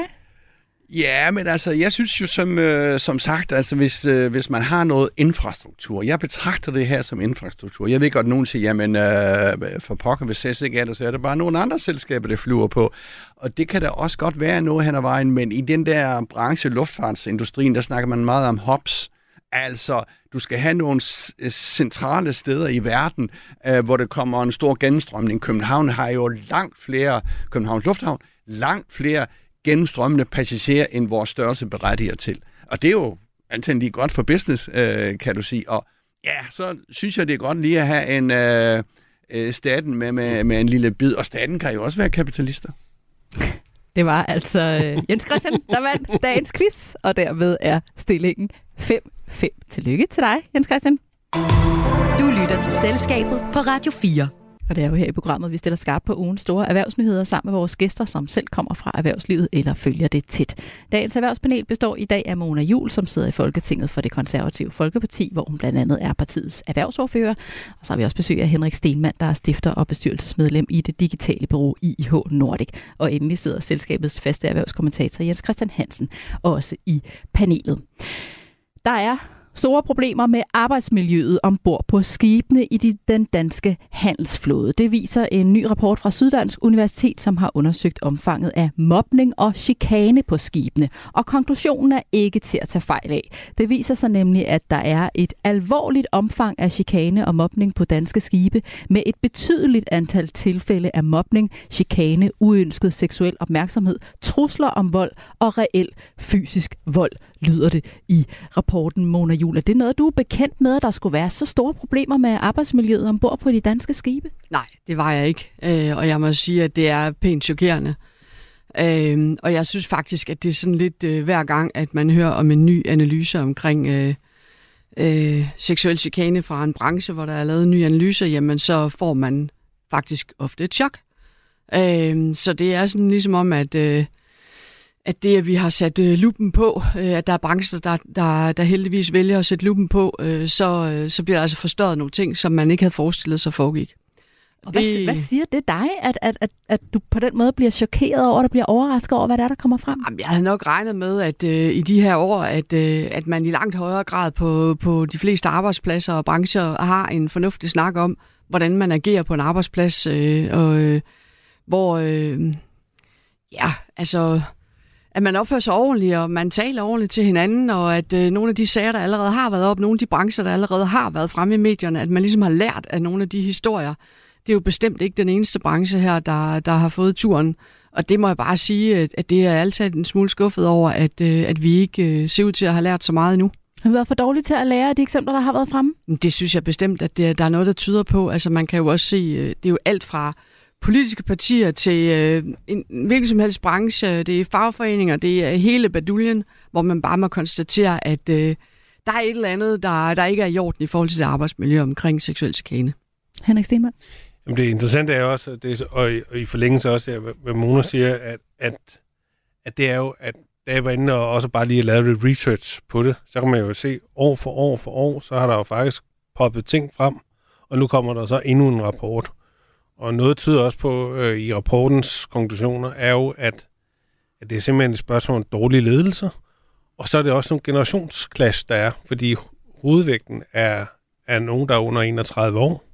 Ja, men altså, jeg synes jo som, øh, som sagt, altså hvis, øh, hvis man har noget infrastruktur, jeg betragter det her som infrastruktur. Jeg ved godt, at nogen siger, jamen øh, for pokker, hvis S A S ikke er der, så er det bare nogle andre selskaber, der flyver på. Og det kan da også godt være noget hen ad vejen, men i den der branche, luftfartsindustrien, der snakker man meget om hubs. Altså, du skal have nogle centrale steder i verden, øh, hvor der kommer en stor gennemstrømning. København har jo langt flere, Københavns Lufthavn, langt flere gennemstrømmende passagerer, end vores størrelse berettiger til. Og det er jo antændigt godt for business, øh, kan du sige. Og ja, så synes jeg, det er godt lige at have en øh, staten med, med, med en lille bid. Og staten kan jo også være kapitalister. Det var altså øh, Jens Christian, der vandt dagens quiz, og derved er stillingen fem fem. Tillykke til dig, Jens Christian. Du lytter til Selskabet på Radio fire. Og det er jo her i programmet, vi stiller skarpt på ugens store erhvervsnyheder sammen med vores gæster, som selv kommer fra erhvervslivet eller følger det tæt. Dagens erhvervspanel består i dag af Mona Juul, som sidder i Folketinget for Det Konservative Folkeparti, hvor hun blandt andet er partiets erhvervsordfører. Og så har vi også besøg af Henrik Stenmann, der er stifter og bestyrelsesmedlem i det digitale bureau I I H Nordic. Og endelig sidder selskabets faste erhvervskommentator Jens Christian Hansen også i panelet. Der er store problemer med arbejdsmiljøet ombord på skibene i de, den danske handelsflåde. Det viser en ny rapport fra Syddansk Universitet, som har undersøgt omfanget af mobning og chikane på skibene. Og konklusionen er ikke til at tage fejl af. Det viser sig nemlig, at der er et alvorligt omfang af chikane og mobning på danske skibe, med et betydeligt antal tilfælde af mobning, chikane, uønsket seksuel opmærksomhed, trusler om vold og reel fysisk vold, lyder det i rapporten. Mona Juul, er det noget, du er bekendt med, at der skulle være så store problemer med arbejdsmiljøet ombord på de danske skibe? Nej, det var jeg ikke. Øh, og jeg må sige, at det er pænt chokerende. Øh, og jeg synes faktisk, at det er sådan lidt øh, hver gang, at man hører om en ny analyse omkring øh, øh, seksuel chikane fra en branche, hvor der er lavet en ny analyse, jamen så får man faktisk ofte et chok. Øh, så det er sådan ligesom om, at øh, at det, at vi har sat øh, lupen på, øh, at der er brancher, der, der, der heldigvis vælger at sætte lupen på, øh, så, øh, så bliver der altså forstørret nogle ting, som man ikke havde forestillet sig foregik. Og hvad, hvad siger det dig, at, at, at, at du på den måde bliver chokeret over, at du bliver overrasket over, hvad der er, der kommer frem? Jamen, jeg havde nok regnet med, at øh, i de her år, at, øh, at man i langt højere grad på, på de fleste arbejdspladser og brancher har en fornuftig snak om, hvordan man agerer på en arbejdsplads, øh, og øh, hvor, øh, ja, altså, at man opfører sig ordentligt, og man taler ordentligt til hinanden, og at øh, nogle af de sager, der allerede har været op, nogle af de brancher, der allerede har været fremme i medierne, at man ligesom har lært af nogle af de historier. Det er jo bestemt ikke den eneste branche her, der, der har fået turen. Og det må jeg bare sige, at det er altid en smule skuffet over, at, at vi ikke ser ud til at have lært så meget endnu. Har vi været for dårlige til at lære af de eksempler, der har været fremme? Det synes jeg bestemt, at det, der er noget, der tyder på. Altså man kan jo også se, det er jo alt fra politiske partier til en hvilken som helst branche, det er fagforeninger, det er hele baduljen, hvor man bare må konstatere, at der er et eller andet, der, der ikke er i orden i forhold til det arbejdsmiljø omkring seksuel chikane. Henrik Stenmann? Jamen det interessante er jo også, det er, og, i, og i forlængelse også af, hvad Mona siger, at, at, at det er jo, at da jeg var inde og også bare lige lavede lidt research på det, så kan man jo se år for år for år, så har der jo faktisk poppet ting frem, og nu kommer der så endnu en rapport. Og noget tyder også på øh, i rapportens konklusioner, er jo, at, at det er simpelthen et spørgsmål om dårlig ledelse, og så er det også nogle generationsklash, der er, fordi hovedvægten er, er nogen, der er under enogtredive år,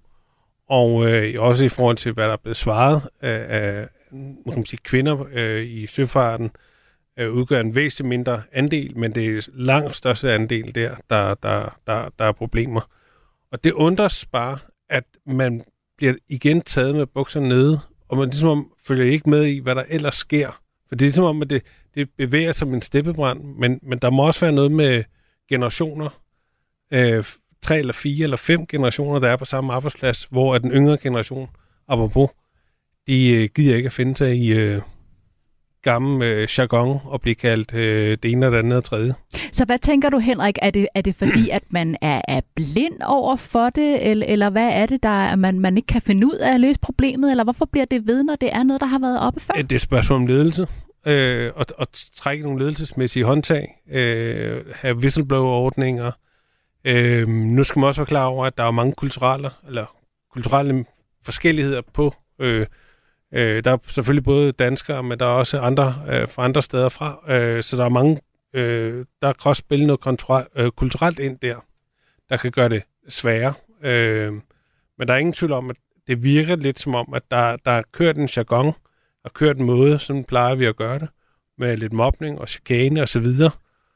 og øh, også i forhold til, hvad der er blevet svaret af, af man kan sige, kvinder øh, i søfarten, øh, udgør en væsentligt mindre andel, men det er langt største andel der, der, der, der, der er problemer. Og det undres bare, at man bliver igen taget med bukserne nede, og man ligesom følger ikke med i, hvad der ellers sker. For det er ligesom om, at det, det bevæger sig som en steppebrand, men, men der må også være noget med generationer, øh, tre eller fire eller fem generationer, der er på samme arbejdsplads, hvor den yngre generation, apropos, de øh, gider ikke at finde sig i øh, gammel øh, jargon og blive kaldt øh, det ene og det andet og tredje. Så hvad tænker du, Henrik? Er det, er det fordi, at man er, er blind over for det, eller, eller hvad er det, der at man, man ikke kan finde ud af at løse problemet, eller hvorfor bliver det ved, når det er noget, der har været oppe før? Det er et spørgsmål om ledelse, øh, og, og trække nogle ledelsesmæssige håndtag, øh, have whistleblower-ordninger. Øh, nu skal man også være klar over, at der er mange kulturelle, eller kulturelle forskelligheder på. Øh, øh, der er selvfølgelig både danskere, men der er også andre øh, fra andre steder fra. Øh, så der er mange, øh, der kan også spille noget kontra- øh, kulturelt ind der, der kan gøre det sværere. Øh, men der er ingen tvivl om, at det virker lidt som om, at der, der er kørt en jargon, og kørt en måde, sådan plejer vi at gøre det, med lidt mobning og chikane og så videre.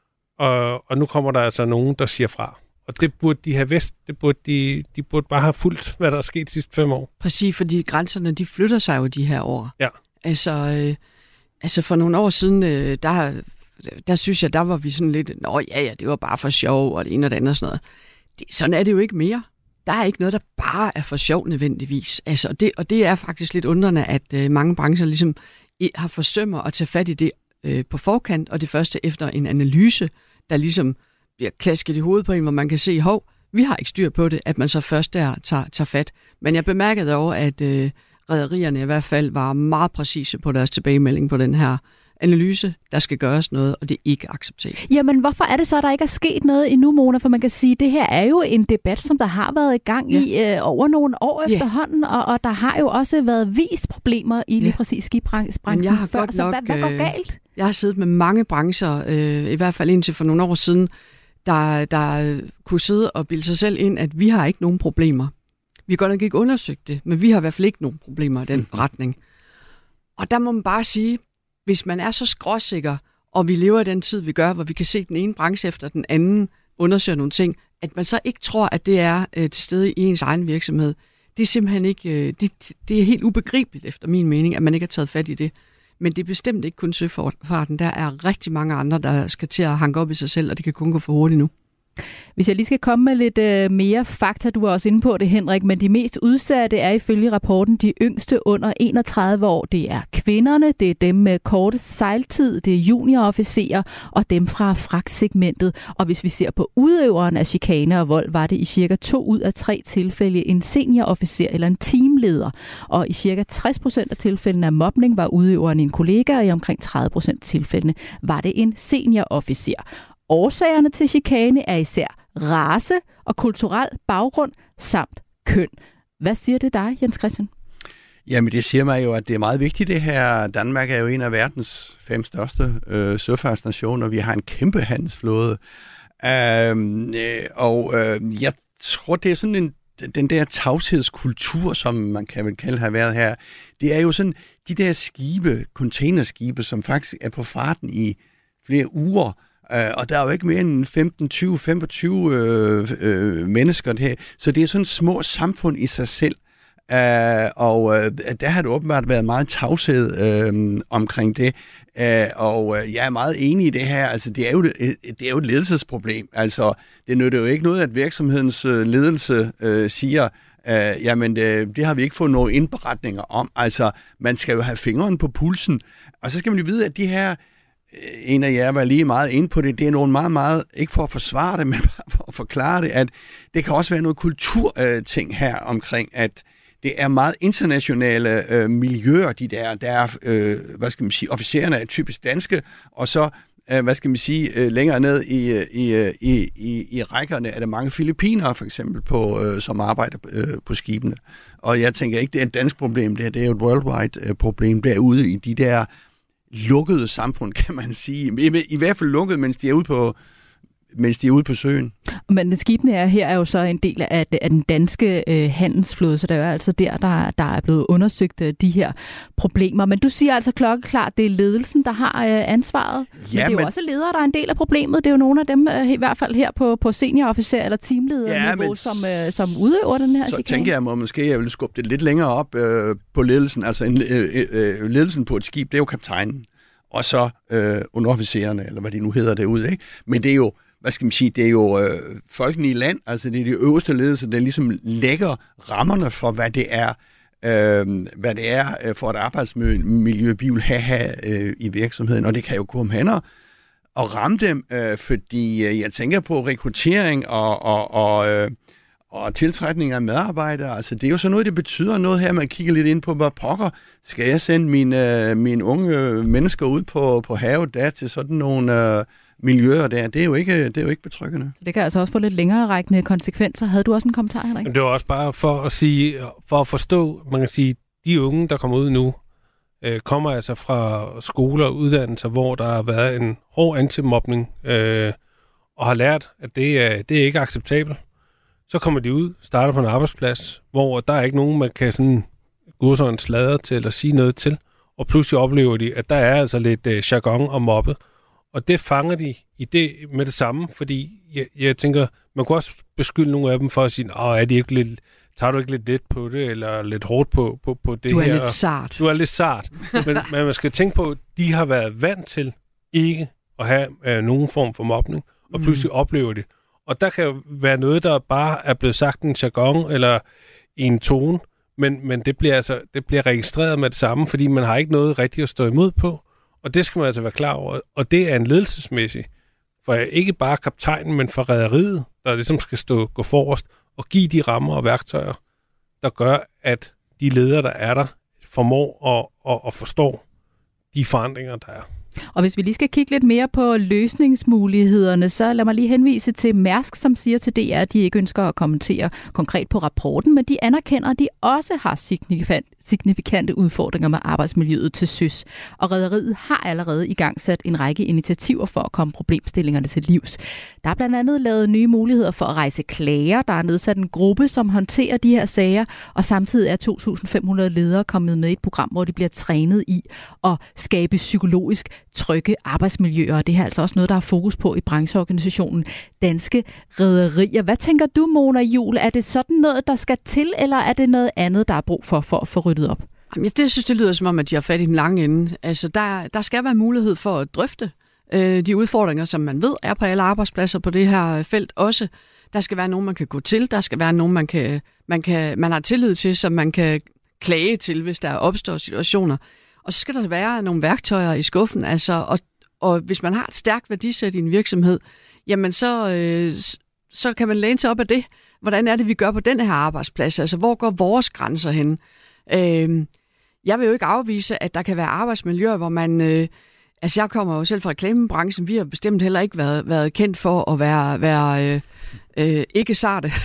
Og, og nu kommer der altså nogen, der siger fra. Og det burde de have vidst. Det burde de, de burde bare have fulgt, hvad der er sket de sidste fem år. Præcis, fordi grænserne, de flytter sig jo de her år. Ja. Altså, øh, altså for nogle år siden, øh, der, der synes jeg, der var vi sådan lidt, nå ja, ja, det var bare for sjov, og det ene og det andet og sådan noget. Det, sådan er det jo ikke mere. Der er ikke noget, der bare er for sjov nødvendigvis. Altså, og, det, og det er faktisk lidt undrende, at øh, mange brancher ligesom har forsømmer at tage fat i det øh, på forkant, og det første efter en analyse, der ligesom bliver klasket i hovedet på en, hvor man kan se, hov, vi har ikke styr på det, at man så først der tager, tager fat. Men jeg bemærkede dog, at øh, rederierne i hvert fald var meget præcise på deres tilbagemelding på den her analyse. Der skal gøres noget, og det er ikke acceptabelt. Jamen, hvorfor er det så, at der ikke er sket noget endnu, Mona? For man kan sige, at det her er jo en debat, som der har været i gang ja. i øh, over nogle år ja. efterhånden, og, og der har jo også været vist problemer i lige ja. præcis skibranchen før. Så hvad, hvad går galt? Jeg har siddet med mange brancher, øh, i hvert fald indtil for nogle år siden, der, der kunne sidde og bilde sig selv ind, at vi har ikke nogen problemer. Vi har godt nok ikke undersøgt det, men vi har i hvert fald ikke nogen problemer i den mm-hmm. retning. Og der må man bare sige, hvis man er så skråsikker, og vi lever i den tid, vi gør, hvor vi kan se den ene branche efter den anden undersøge nogle ting, at man så ikke tror, at det er øh, til stede i ens egen virksomhed. Det er simpelthen ikke, øh, det, det er helt ubegribeligt efter min mening, at man ikke har taget fat i det. Men det er bestemt ikke kun søfarten. Der er rigtig mange andre, der skal til at hanke op i sig selv, og det kan kun gå for hurtigt nu. Hvis jeg lige skal komme med lidt øh, mere fakta, du var også inde på det, Henrik, men de mest udsatte er ifølge rapporten de yngste under enogtredive år. Det er kvinderne, det er dem med kortest sejltid, det er juniorofficerer og dem fra fragtsegmentet. Og hvis vi ser på udøveren af chikane og vold, var det i cirka to ud af tre tilfælde en seniorofficer eller en teamleder. Og i cirka tres procent af tilfældene af mobning var udøveren en kollega, og i omkring tredive procent af tilfældene var det en seniorofficer. Årsagerne til chikane er især race og kulturel baggrund samt køn. Hvad siger det dig, Jens Christian? Jamen, det siger mig jo, at det er meget vigtigt det her. Danmark er jo en af verdens fem største øh, søfartsnationer. Vi har en kæmpe handelsflåde. Øh, og øh, jeg tror, det er sådan en, den der tavshedskultur, som man kan vel kalde have været her. Det er jo sådan, de der skibe, containerskibe, som faktisk er på farten i flere uger, øh, og der er jo ikke mere end femten, tyve, femogtyve øh, øh, mennesker der. Så det er sådan små samfund i sig selv. Uh, og uh, der har det åbenbart været meget tavshed uh, omkring det, uh, og uh, jeg er meget enig i det her. Altså, det er jo, det er jo et ledelsesproblem. Altså, det nytter jo ikke noget, at virksomhedens uh, ledelse uh, siger, uh, jamen, uh, det har vi ikke fået nogle indberetninger om. Altså, man skal jo have fingeren på pulsen, og så skal man jo vide, at de her, uh, en af jer var lige meget inde på det, det er nogle meget, meget, ikke for at forsvare det, men for at forklare det, at det kan også være noget kulturting uh, her omkring, at det er meget internationale øh, miljøer, de der, der er, øh, hvad skal man sige, officererne er typisk danske, og så, øh, hvad skal man sige, øh, længere ned i, i, i, i, i rækkerne er der mange filippinere, for eksempel, på, øh, som arbejder øh, på skibene. Og jeg tænker ikke, det er et dansk problem, det, her, det er jo et worldwide øh, problem derude i de der lukkede samfund, kan man sige. I, i hvert fald lukket, mens de er ude på mens de er ude på søen. Men skibene er her er jo så en del af, af den danske øh, handelsflåde, så det er altså der, der, der er blevet undersøgt øh, de her problemer. Men du siger altså klokkeklart, det er ledelsen, der har øh, ansvaret. Ja, men det er men... jo også ledere, der er en del af problemet. Det er jo nogle af dem, øh, i hvert fald her på, på seniorofficer- eller teamlederniveau, ja, men... som, øh, som udøver den her Så chikane. tænker jeg, at måske jeg vil skubbe det lidt længere op øh, på ledelsen. Altså en, øh, øh, ledelsen på et skib, det er jo kaptajnen, og så øh, underofficererne, eller hvad de nu hedder derude, ikke? Men det er jo hvad skal man sige, det er jo øh, folkene i land, altså det er de øverste ledelser, der ligesom lægger rammerne for, hvad det er, øh, hvad det er øh, for et arbejdsmiljø, vi vil have, have øh, i virksomheden, og det kan jo komme hen og ramme dem, øh, fordi øh, jeg tænker på rekruttering og, og, og, øh, og tiltrækning af medarbejdere, altså det er jo sådan noget, det betyder noget her, man kigger lidt ind på, hvad pokker, skal jeg sende mine, øh, mine unge mennesker ud på, på havet der til sådan nogle... Øh, miljøer der, det er jo ikke, det er jo ikke betryggende. Så det kan altså også få lidt længere rækkende konsekvenser. Havde du også en kommentar, Henrik? Det var også bare for at sige, for at forstå, man kan sige, de unge, der kommer ud nu, øh, kommer altså fra skoler og uddannelser, hvor der har været en hård antimobning, øh, og har lært, at det er, det er ikke acceptabelt. Så kommer de ud, starter på en arbejdsplads, hvor der er ikke nogen, man kan sådan gå sådan en sladder til, eller sige noget til, og pludselig oplever de, at der er altså lidt øh, jargon og mobbe. Og det fanger de i det med det samme, fordi jeg, jeg tænker, man kunne også beskylde nogle af dem for at sige, åh, er de ikke lidt, tager du ikke lidt let på det, eller lidt hårdt på, på, på det her? Du er her? lidt sart. Du er lidt sart. men, men man skal tænke på, at de har været vant til ikke at have øh, nogen form for mobning, og pludselig mm. oplever det. Og der kan jo være noget, der bare er blevet sagt en jargon, eller i en tone, men, men det, bliver altså, det bliver registreret med det samme, fordi man har ikke noget rigtigt at stå imod på. Og det skal man altså være klar over. Og det er en ledelsesmæssig. For ikke bare kaptajnen, men for rederiet, der ligesom skal stå, gå forrest og give de rammer og værktøjer, der gør, at de ledere, der er der, formår at, at, at forstå de forandringer, der er. Og hvis vi lige skal kigge lidt mere på løsningsmulighederne, så lad mig lige henvise til Mærsk, som siger til D R, at de ikke ønsker at kommentere konkret på rapporten, men de anerkender, at de også har signifikant, signifikante udfordringer med arbejdsmiljøet til søs. Og rederiet har allerede igangsat en række initiativer for at komme problemstillingerne til livs. Der er blandt andet lavet nye muligheder for at rejse klager. Der er nedsat en gruppe, som håndterer de her sager, og samtidig er to tusind fem hundrede ledere kommet med i et program, hvor de bliver trænet i at skabe psykologisk trygge arbejdsmiljøer, og det er altså også noget, der er fokus på i brancheorganisationen Danske Rederier. Hvad tænker du, Mona Juhl? Er det sådan noget, der skal til, eller er det noget andet, der er brug for, for at få ryddet op? Jamen, det synes det lyder som om, at de har fat i den lange ende. Altså, der, der skal være mulighed for at drøfte øh, de udfordringer, som man ved er på alle arbejdspladser på det her felt også. Der skal være nogen, man kan gå til. Der skal være nogen, man, kan, man, kan, man har tillid til, som man kan klage til, hvis der opstår situationer. Og så skal der være nogle værktøjer i skuffen, altså, og, og hvis man har et stærkt værdisæt i en virksomhed, jamen så, øh, så kan man læne sig op af det. Hvordan er det, vi gør på den her arbejdsplads? Altså, hvor går vores grænser hen? Øh, jeg vil jo ikke afvise, at der kan være arbejdsmiljøer, hvor man... Øh, altså, jeg kommer jo selv fra reklamebranchen. Vi har bestemt heller ikke været, været kendt for at være, være øh, øh, ikke sarte.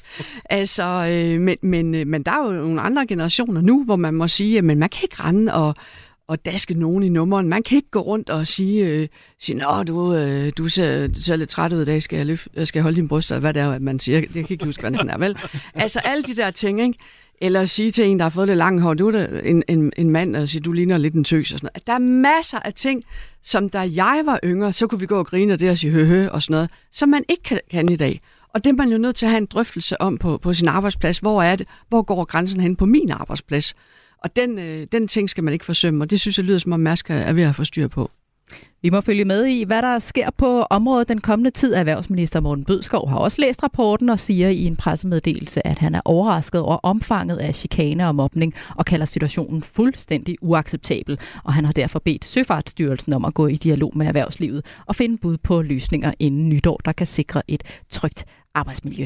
Altså, øh, men, men, men der er jo nogle andre generationer nu, hvor man må sige, at man kan ikke rende og, og daske nogen i nummeren. Man kan ikke gå rundt og sige, øh, sige nå, du, øh, du ser, ser lidt træt ud i dag, skal jeg, løf, skal jeg holde din bryst, eller hvad det er, man siger. Jeg kan ikke huske, hvad den er, vel? Altså, alle de der ting, ikke? Eller sige til en, der har fået det lange hår, du er en, en, en mand, og sige, du ligner lidt en tøs og sådan noget. Der er masser af ting, som da jeg var yngre, så kunne vi gå og grine af det og sige hø, hø og sådan noget, som man ikke kan, kan i dag. Og det er man jo nødt til at have en drøftelse om på, på sin arbejdsplads. Hvor er det? Hvor går grænsen hen på min arbejdsplads? Og den, øh, den ting skal man ikke forsømme, og det synes jeg lyder som om Mærsk er ved at få styr på. Vi må følge med i, hvad der sker på området den kommende tid. Erhvervsminister Morten Bødskov har også læst rapporten og siger i en pressemeddelelse, at han er overrasket over omfanget af chikane og mobning og kalder situationen fuldstændig uacceptabel. Og han har derfor bedt Søfartsstyrelsen om at gå i dialog med erhvervslivet og finde bud på løsninger inden nytår, der kan sikre et trygt arbejdsmiljø.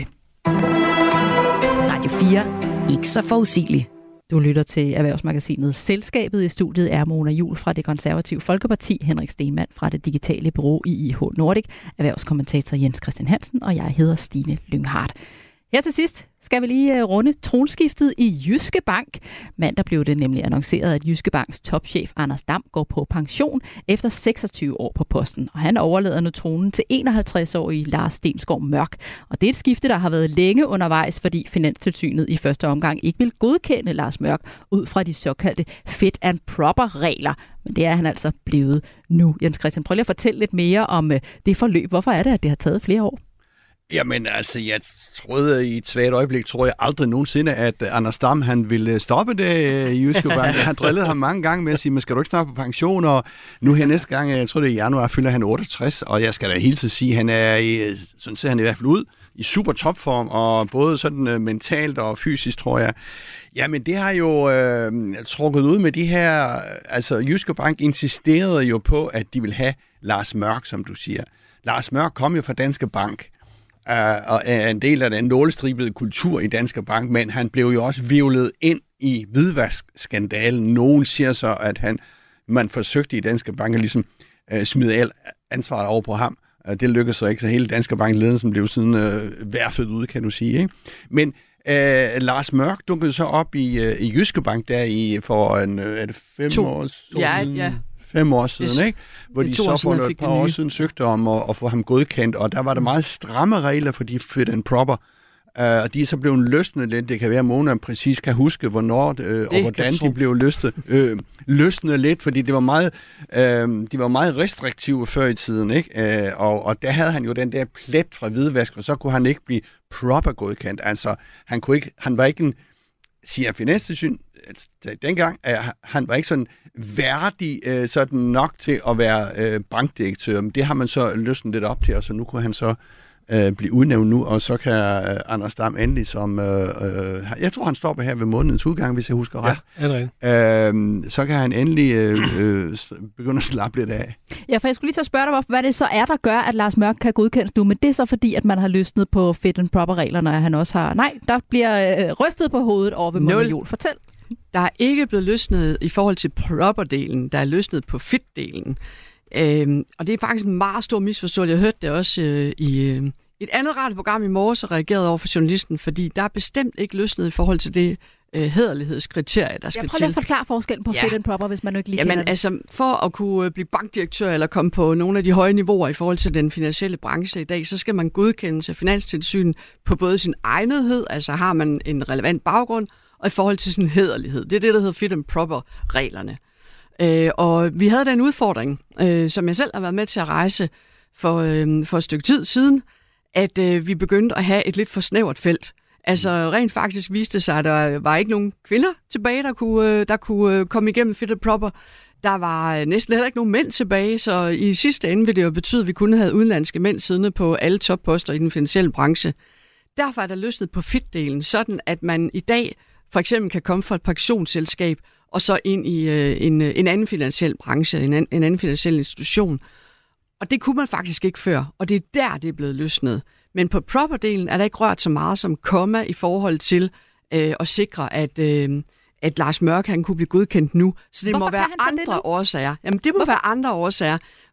Radio fire. Ikke så forudsigeligt. Du lytter til Erhvervsmagasinet Selskabet. I studiet er Mona Juhl fra Det Konservative Folkeparti, Henrik Stenmann fra det digitale bureau I I H Nordic, erhvervskommentator Jens Christian Hansen, og jeg hedder Stine Lynghardt. Her til sidst skal vi lige runde tronskiftet i Jyske Bank. Mandag blev det nemlig annonceret, at Jyske Banks topchef Anders Dam går på pension efter seksogtyve år på posten. Og han overlader nu tronen til enoghalvtreds-årige Lars Stensgaard Mørk. Og det er et skifte, der har været længe undervejs, fordi Finanstilsynet i første omgang ikke vil godkende Lars Mørk ud fra de såkaldte fit and proper regler. Men det er han altså blevet nu. Jens Christian, prøv lige at fortælle lidt mere om det forløb. Hvorfor er det, at det har taget flere år? Jamen altså, jeg troede i et svagt øjeblik, tror jeg aldrig nogensinde, at Anders Dam, han ville stoppe det i Jyske Bank. Han drillede ham mange gange med at sige, men skal du ikke snart på pension? Og nu her næste gang, jeg tror det er i januar, fylder han otteogtres, og jeg skal da hele tiden sige, han er i, sådan ser han i hvert fald ud, i super topform, og både sådan mentalt og fysisk, tror jeg. Jamen, det har jo øh, trukket ud med de her, altså Jyske Bank insisterede jo på, at de vil have Lars Mørk, som du siger. Lars Mørk kom jo fra Danske Bank, Uh, og er en del af den nålestribede kultur i Danske Bank, men han blev jo også hvirvlet ind i hvidvaskskandalen. Nogen siger så, at han, man forsøgte i Danske Bank at ligesom uh, smide al ansvaret over på ham. Uh, det lykkedes så ikke, så hele Danske Bank-ledelsen blev siden uh, værfet ud, kan du sige. Ikke? Men uh, Lars Mørk dukkede så op i, uh, i Jyske Bank der i for en, uh, er det fem to. år Ja, ja. Fem år siden, yes. ikke? Hvor de så for et par år siden søgte om at, at få ham godkendt, og der var der meget stramme regler for de fit and proper, uh, og de er så blevet løsnet lidt. Det kan være, at Mona præcis kan huske, hvornår uh, og hvordan de blev løsnet, uh, løsnet lidt, fordi det var meget, uh, de var meget restriktive før i tiden, ikke? Uh, og, og der havde han jo den der plet fra hvidvask, og så kunne han ikke blive proper godkendt. Altså, han, kunne ikke, han var ikke en, siger Finanstilsynet, dengang, uh, han var ikke sådan værdig øh, sådan nok til at være øh, bankdirektør. Men det har man så løsnet lidt op til, og så nu kunne han så øh, blive udnævnt nu, og så kan øh, Anders Dam endelig som, øh, øh, jeg tror han stopper her ved månedens udgang, hvis jeg husker ret. Ja, er det øh, så kan han endelig øh, øh, begynde at slappe lidt af. Ja, for jeg skulle lige til at spørge dig, hvad det så er, der gør, at Lars Mørk kan godkendes nu, men det er så fordi, at man har løsnet på fit and proper reglerne, og han også har, nej, der bliver øh, rystet på hovedet over ved Mona Juhl. Fortæl. Der er ikke blevet løsnet i forhold til proper-delen, der er løsnet på fit-delen. Øhm, og det er faktisk en meget stor misforståelse. Jeg hørte det også øh, i øh, et andet radioprogram i morges og reagerede over for journalisten, fordi der er bestemt ikke løsnet i forhold til det øh, hæderlighedskriterie, der skal til. Jeg prøver lige at forklare forskellen på ja. fit and proper, hvis man nu ikke lige Jamen, kender det. altså, for at kunne blive bankdirektør eller komme på nogle af de høje niveauer i forhold til den finansielle branche i dag, så skal man godkendes af Finanstilsynet på både sin egnethed, altså har man en relevant baggrund, og i forhold til sin hæderlighed. Det er det, der hedder fit and proper-reglerne. Øh, og vi havde den udfordring, øh, som jeg selv har været med til at rejse for, øh, for et stykke tid siden, at øh, vi begyndte at have et lidt for snævert felt. Altså rent faktisk viste sig, at der var ikke nogen kvinder tilbage, der kunne, der kunne komme igennem fit and proper. Der var næsten heller ikke nogen mænd tilbage, så i sidste ende ville det jo betyde, at vi kun havde udenlandske mænd siddende på alle topposter i den finansielle branche. Derfor er der løsnet på fit-delen, sådan at man i dag for eksempel kan komme fra et pensionsselskab og så ind i øh, en, en anden finansiel branche, en anden, en anden finansiel institution. Og det kunne man faktisk ikke før, og det er der, det er blevet løsnet. Men på proper-delen er der ikke rørt så meget som komma i forhold til øh, at sikre, at, øh, at Lars Mørk han kunne blive godkendt nu. Så det Hvorfor må være andre det årsager. Jamen det må Hvorfor? være andre årsager,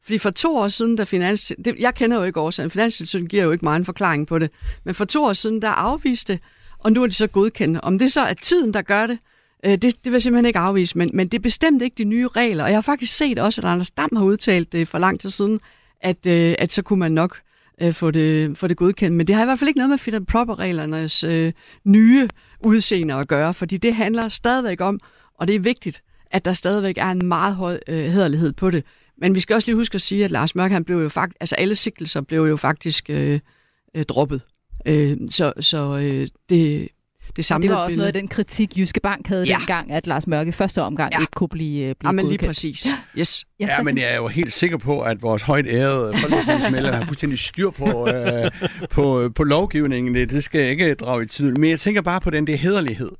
Fordi for to år siden, da Finans... Det, jeg kender jo ikke årsagen. Finanstilsynet giver jo ikke meget en forklaring på det. Men for to år siden, der afviste det, og nu er de så godkendt. Om det så er tiden, der gør det, øh, det, det vil jeg simpelthen ikke afvise. Men, men det er bestemt ikke de nye regler. Og jeg har faktisk set også, at Anders Dam har udtalt det for lang tid siden, at, øh, at så kunne man nok øh, få, det, få det godkendt. Men det har i hvert fald ikke noget med fit and proper-reglernes øh, nye udseende at gøre, fordi det handler stadigvæk om, og det er vigtigt, at der stadigvæk er en meget høj øh, hæderlighed på det. Men vi skal også lige huske at sige, at Lars Mørk, han blev jo faktisk, altså alle sigtelser blev jo faktisk øh, øh, droppet. Øh, så så øh, det, det samlede Det var også billede. noget af den kritik, Jyske Bank havde ja. dengang, at Lars Mørk i første omgang ja. ikke kunne blive, blive ja, men godkendt. lige præcis. Yes. Ja, men jeg er jo helt sikker på, at vores højt ærede folketingsmedlemmer har fuldstændig styr på, øh, på, på lovgivningen. Det, det skal jeg ikke drage i tvivl. Men jeg tænker bare på den der hæderlighed.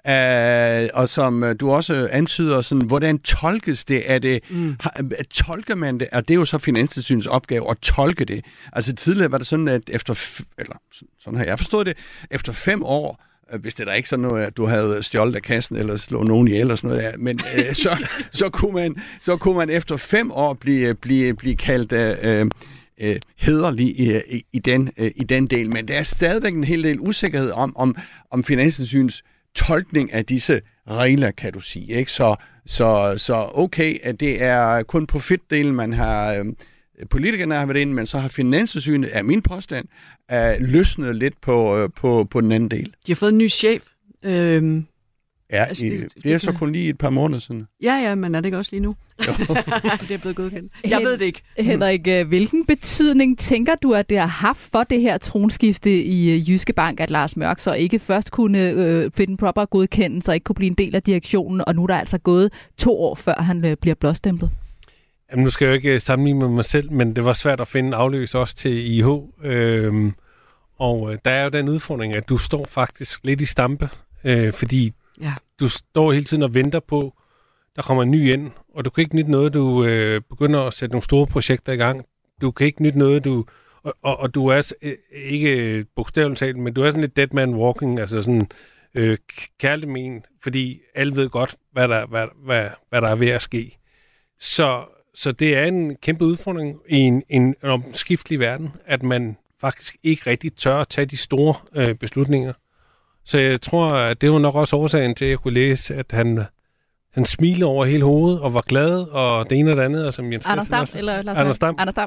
Uh, og som du også antyder, sådan, hvordan tolkes det? Er det mm. har, tolker man det? Og det er jo så Finanstilsynets opgave at tolke det. Altså tidligere var det sådan, at efter, f- eller sådan har jeg forstået det, efter fem år, hvis det er ikke sådan noget, at du havde stjålet af kassen eller slået nogen ihjel eller sådan noget, ja, men uh, så, så, kunne man, så kunne man efter fem år blive, blive, blive kaldt uh, uh, hæderlig i, i, i, den, uh, i den del. Men der er stadigvæk en hel del usikkerhed om, om, om Finanstilsynets tolkning af disse regler, kan du sige. Ikke? Så, så, så okay, at det er kun profitdelen, man har, øh, politikerne har været inde, men så har Finanstilsynet, er min påstand, øh, løsnet lidt på, øh, på, på den anden del. De har fået en ny chef. Øhm, ja, altså, det, det, det er så kun lige et par måneder siden. Ja, ja, men er det ikke også lige nu? Det er blevet godkendt. Jeg ved det ikke. Henrik, hvilken betydning tænker du, at det har haft for det her tronskifte i Jyske Bank, at Lars Mørk så ikke først kunne øh, finde en proper godkendelse og ikke kunne blive en del af direktionen, og nu er der altså gået to år, før han øh, bliver blåstemplet? Jamen, nu skal jeg jo ikke sammenligne med mig selv, men det var svært at finde en afløs også til I H. Øhm, og øh, der er jo den udfordring, at du står faktisk lidt i stampe, øh, fordi ja. du står hele tiden og venter på, der kommer en ny ind, og du kan ikke nytte noget, du øh, begynder at sætte nogle store projekter i gang. Du kan ikke nytte noget, du... Og, og, og du er øh, ikke bogstaveligt talt, men du er sådan lidt dead man walking, altså sådan øh, kærligt men, fordi alle ved godt, hvad der, hvad, hvad, hvad der er ved at ske. Så, så det er en kæmpe udfordring i en, en omskiftelig verden, at man faktisk ikke rigtig tør at tage de store øh, beslutninger. Så jeg tror, at det var nok også årsagen til, at jeg kunne læse, at han... Han smiler over hele hovedet og var glad, og det ene og det andet. Og som Jens Anders Dam, eller Lars Anders Dam. Anders Dam.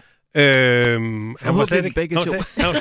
Øhm, han var slet ikke... begge to.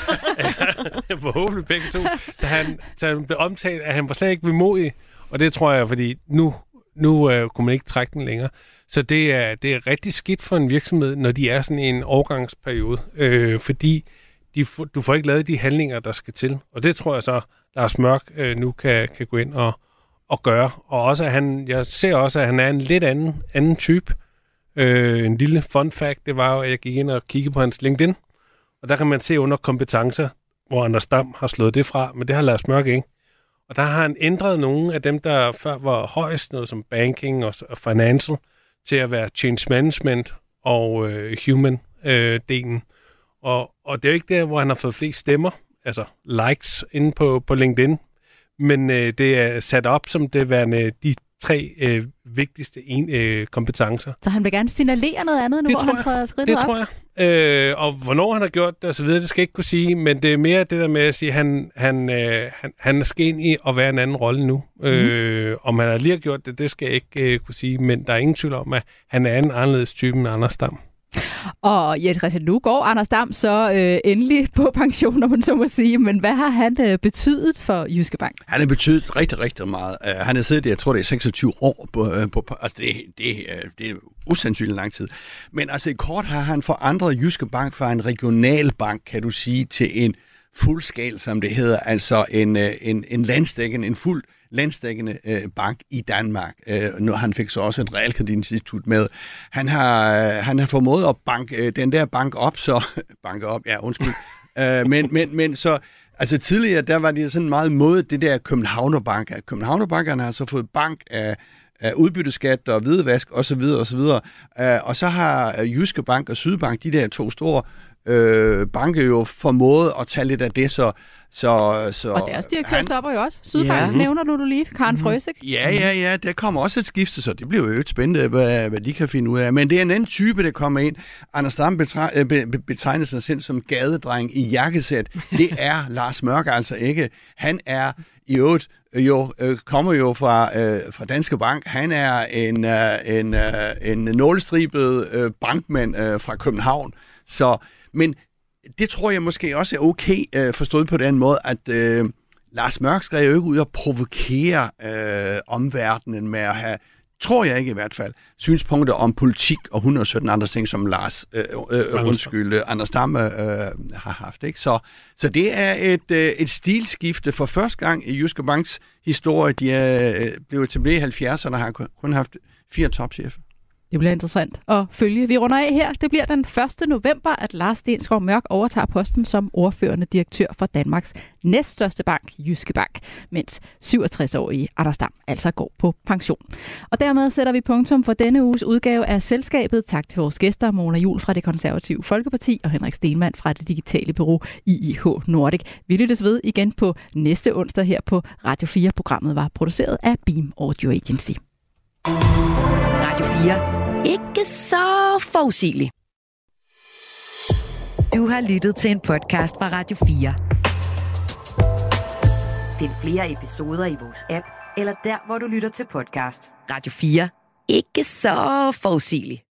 Forhåbentlig begge to. Så han, så han blev omtalt, at han var slet ikke vemodig. Og det tror jeg, fordi nu, nu øh, kunne man ikke trække den længere. Så det er, det er rigtig skidt for en virksomhed, når de er sådan i en overgangsperiode. Øh, fordi de, du får ikke lavet de handlinger, der skal til. Og det tror jeg så, Lars Mørk øh, nu kan, kan gå ind og at gøre. Og også, at han, jeg ser også, at han er en lidt anden, anden type. Øh, en lille fun fact, det var jo, at jeg gik ind og kiggede på hans LinkedIn, og der kan man se under kompetencer, hvor Anders Dam har slået det fra, men det har Lars Mørk ikke. Og der har han ændret nogle af dem, der før var højst, noget som banking og, og financial, til at være change management og øh, human-delen. Øh, og, og det er jo ikke der, hvor han har fået flest stemmer, altså likes inde på, på LinkedIn, men øh, det er sat op som det værende de tre øh, vigtigste en, øh, kompetencer. Så han vil gerne signalere noget andet nu, det hvor han træder skridtet op? Det tror jeg. Øh, og hvornår han har gjort det osv., det skal jeg ikke kunne sige, men det er mere det der med at sige, at han, han, øh, han, han skal ind i at være en anden rolle nu. Mm. Øh, om han har lige gjort det, det skal jeg ikke øh, kunne sige, men der er ingen tvivl om, at han er en anderledes type end Anders Dam. Og Jens Christian, nu går Anders Dam så øh, endelig på pension, om man så må sige. Men hvad har han øh, betydet for Jyske Bank? Han har betydet rigtig, rigtig meget. Uh, han har siddet der, jeg tror det er seksogtyve år, på, uh, på, altså det, det, uh, det er usandsynligt lang tid. Men altså i kort har han forandret Jyske Bank fra en regionalbank, kan du sige, til en fuldskal, som det hedder, altså en, uh, en, en landsdækkende, en fuld landsdækkende øh, bank i Danmark. Øh, nu, han fik så også et realkreditinstitut med. Han har, øh, han har formået at banke øh, den der bank op, så... banke op, ja, undskyld. øh, men, men, men så... Altså tidligere, der var det sådan meget mod det der Københavnerbank. Københavnerbankerne har så fået bank af, uh, udbytteskat og hvidvask osv. osv. Uh, og så har uh, Jyske Bank og Sydbank, de der to store øh, banker, jo formået at tage lidt af det, så... så, så og deres direktør han, stopper jo også. Sydbank ja. nævner du, du lige. Karen Mm-hmm. Frøsik. Ja, ja, ja. Der kommer også et skifte, så det bliver jo øget spændende, hvad, hvad de kan finde ud af. Men det er en anden type, der kommer ind. Anders Dam betegner sig selv som gadedreng i jakkesæt. Det er Lars Mørk altså ikke. Han er i øvrigt jo, øh, kommer jo fra, øh, fra Danske Bank. Han er en, øh, en, øh, en nålestribet øh, bankmand øh, fra København. Så, men det tror jeg måske også er okay øh, forstået på den måde, at øh, Lars Mørk skal jo ikke ud og provokere øh, omverdenen med at have, tror jeg ikke i hvert fald, synspunkter om politik og hundrede og sytten andre ting, som Lars, øh, øh, undskyld, Anders Dam øh, har haft. Ikke? Så, så det er et, øh, et stilskifte for første gang i Jyske Banks historie. De er øh, blevet etableret i halvfjerdserne og har kun haft fire topchefer. Det bliver interessant at følge. Vi runder af her. Det bliver den første november, at Lars Stensgaard Mørk overtager posten som ordførende direktør for Danmarks næststørste bank, Jyske Bank, mens syvogtres-årige Anders Dam altså går på pension. Og dermed sætter vi punktum for denne uges udgave af Selskabet. Tak til vores gæster, Mona Juul fra Det Konservative Folkeparti og Henrik Stenmann fra det digitale bureau I I H Nordic. Vi lyttes ved igen på næste onsdag her på Radio fire. Programmet var produceret af Beam Audio Agency. Radio fire. Ikke så forudsigelig. Du har lyttet til en podcast fra Radio fire. Find flere episoder i vores app, eller der, hvor du lytter til podcast. Radio fire. Ikke så forudsigelig.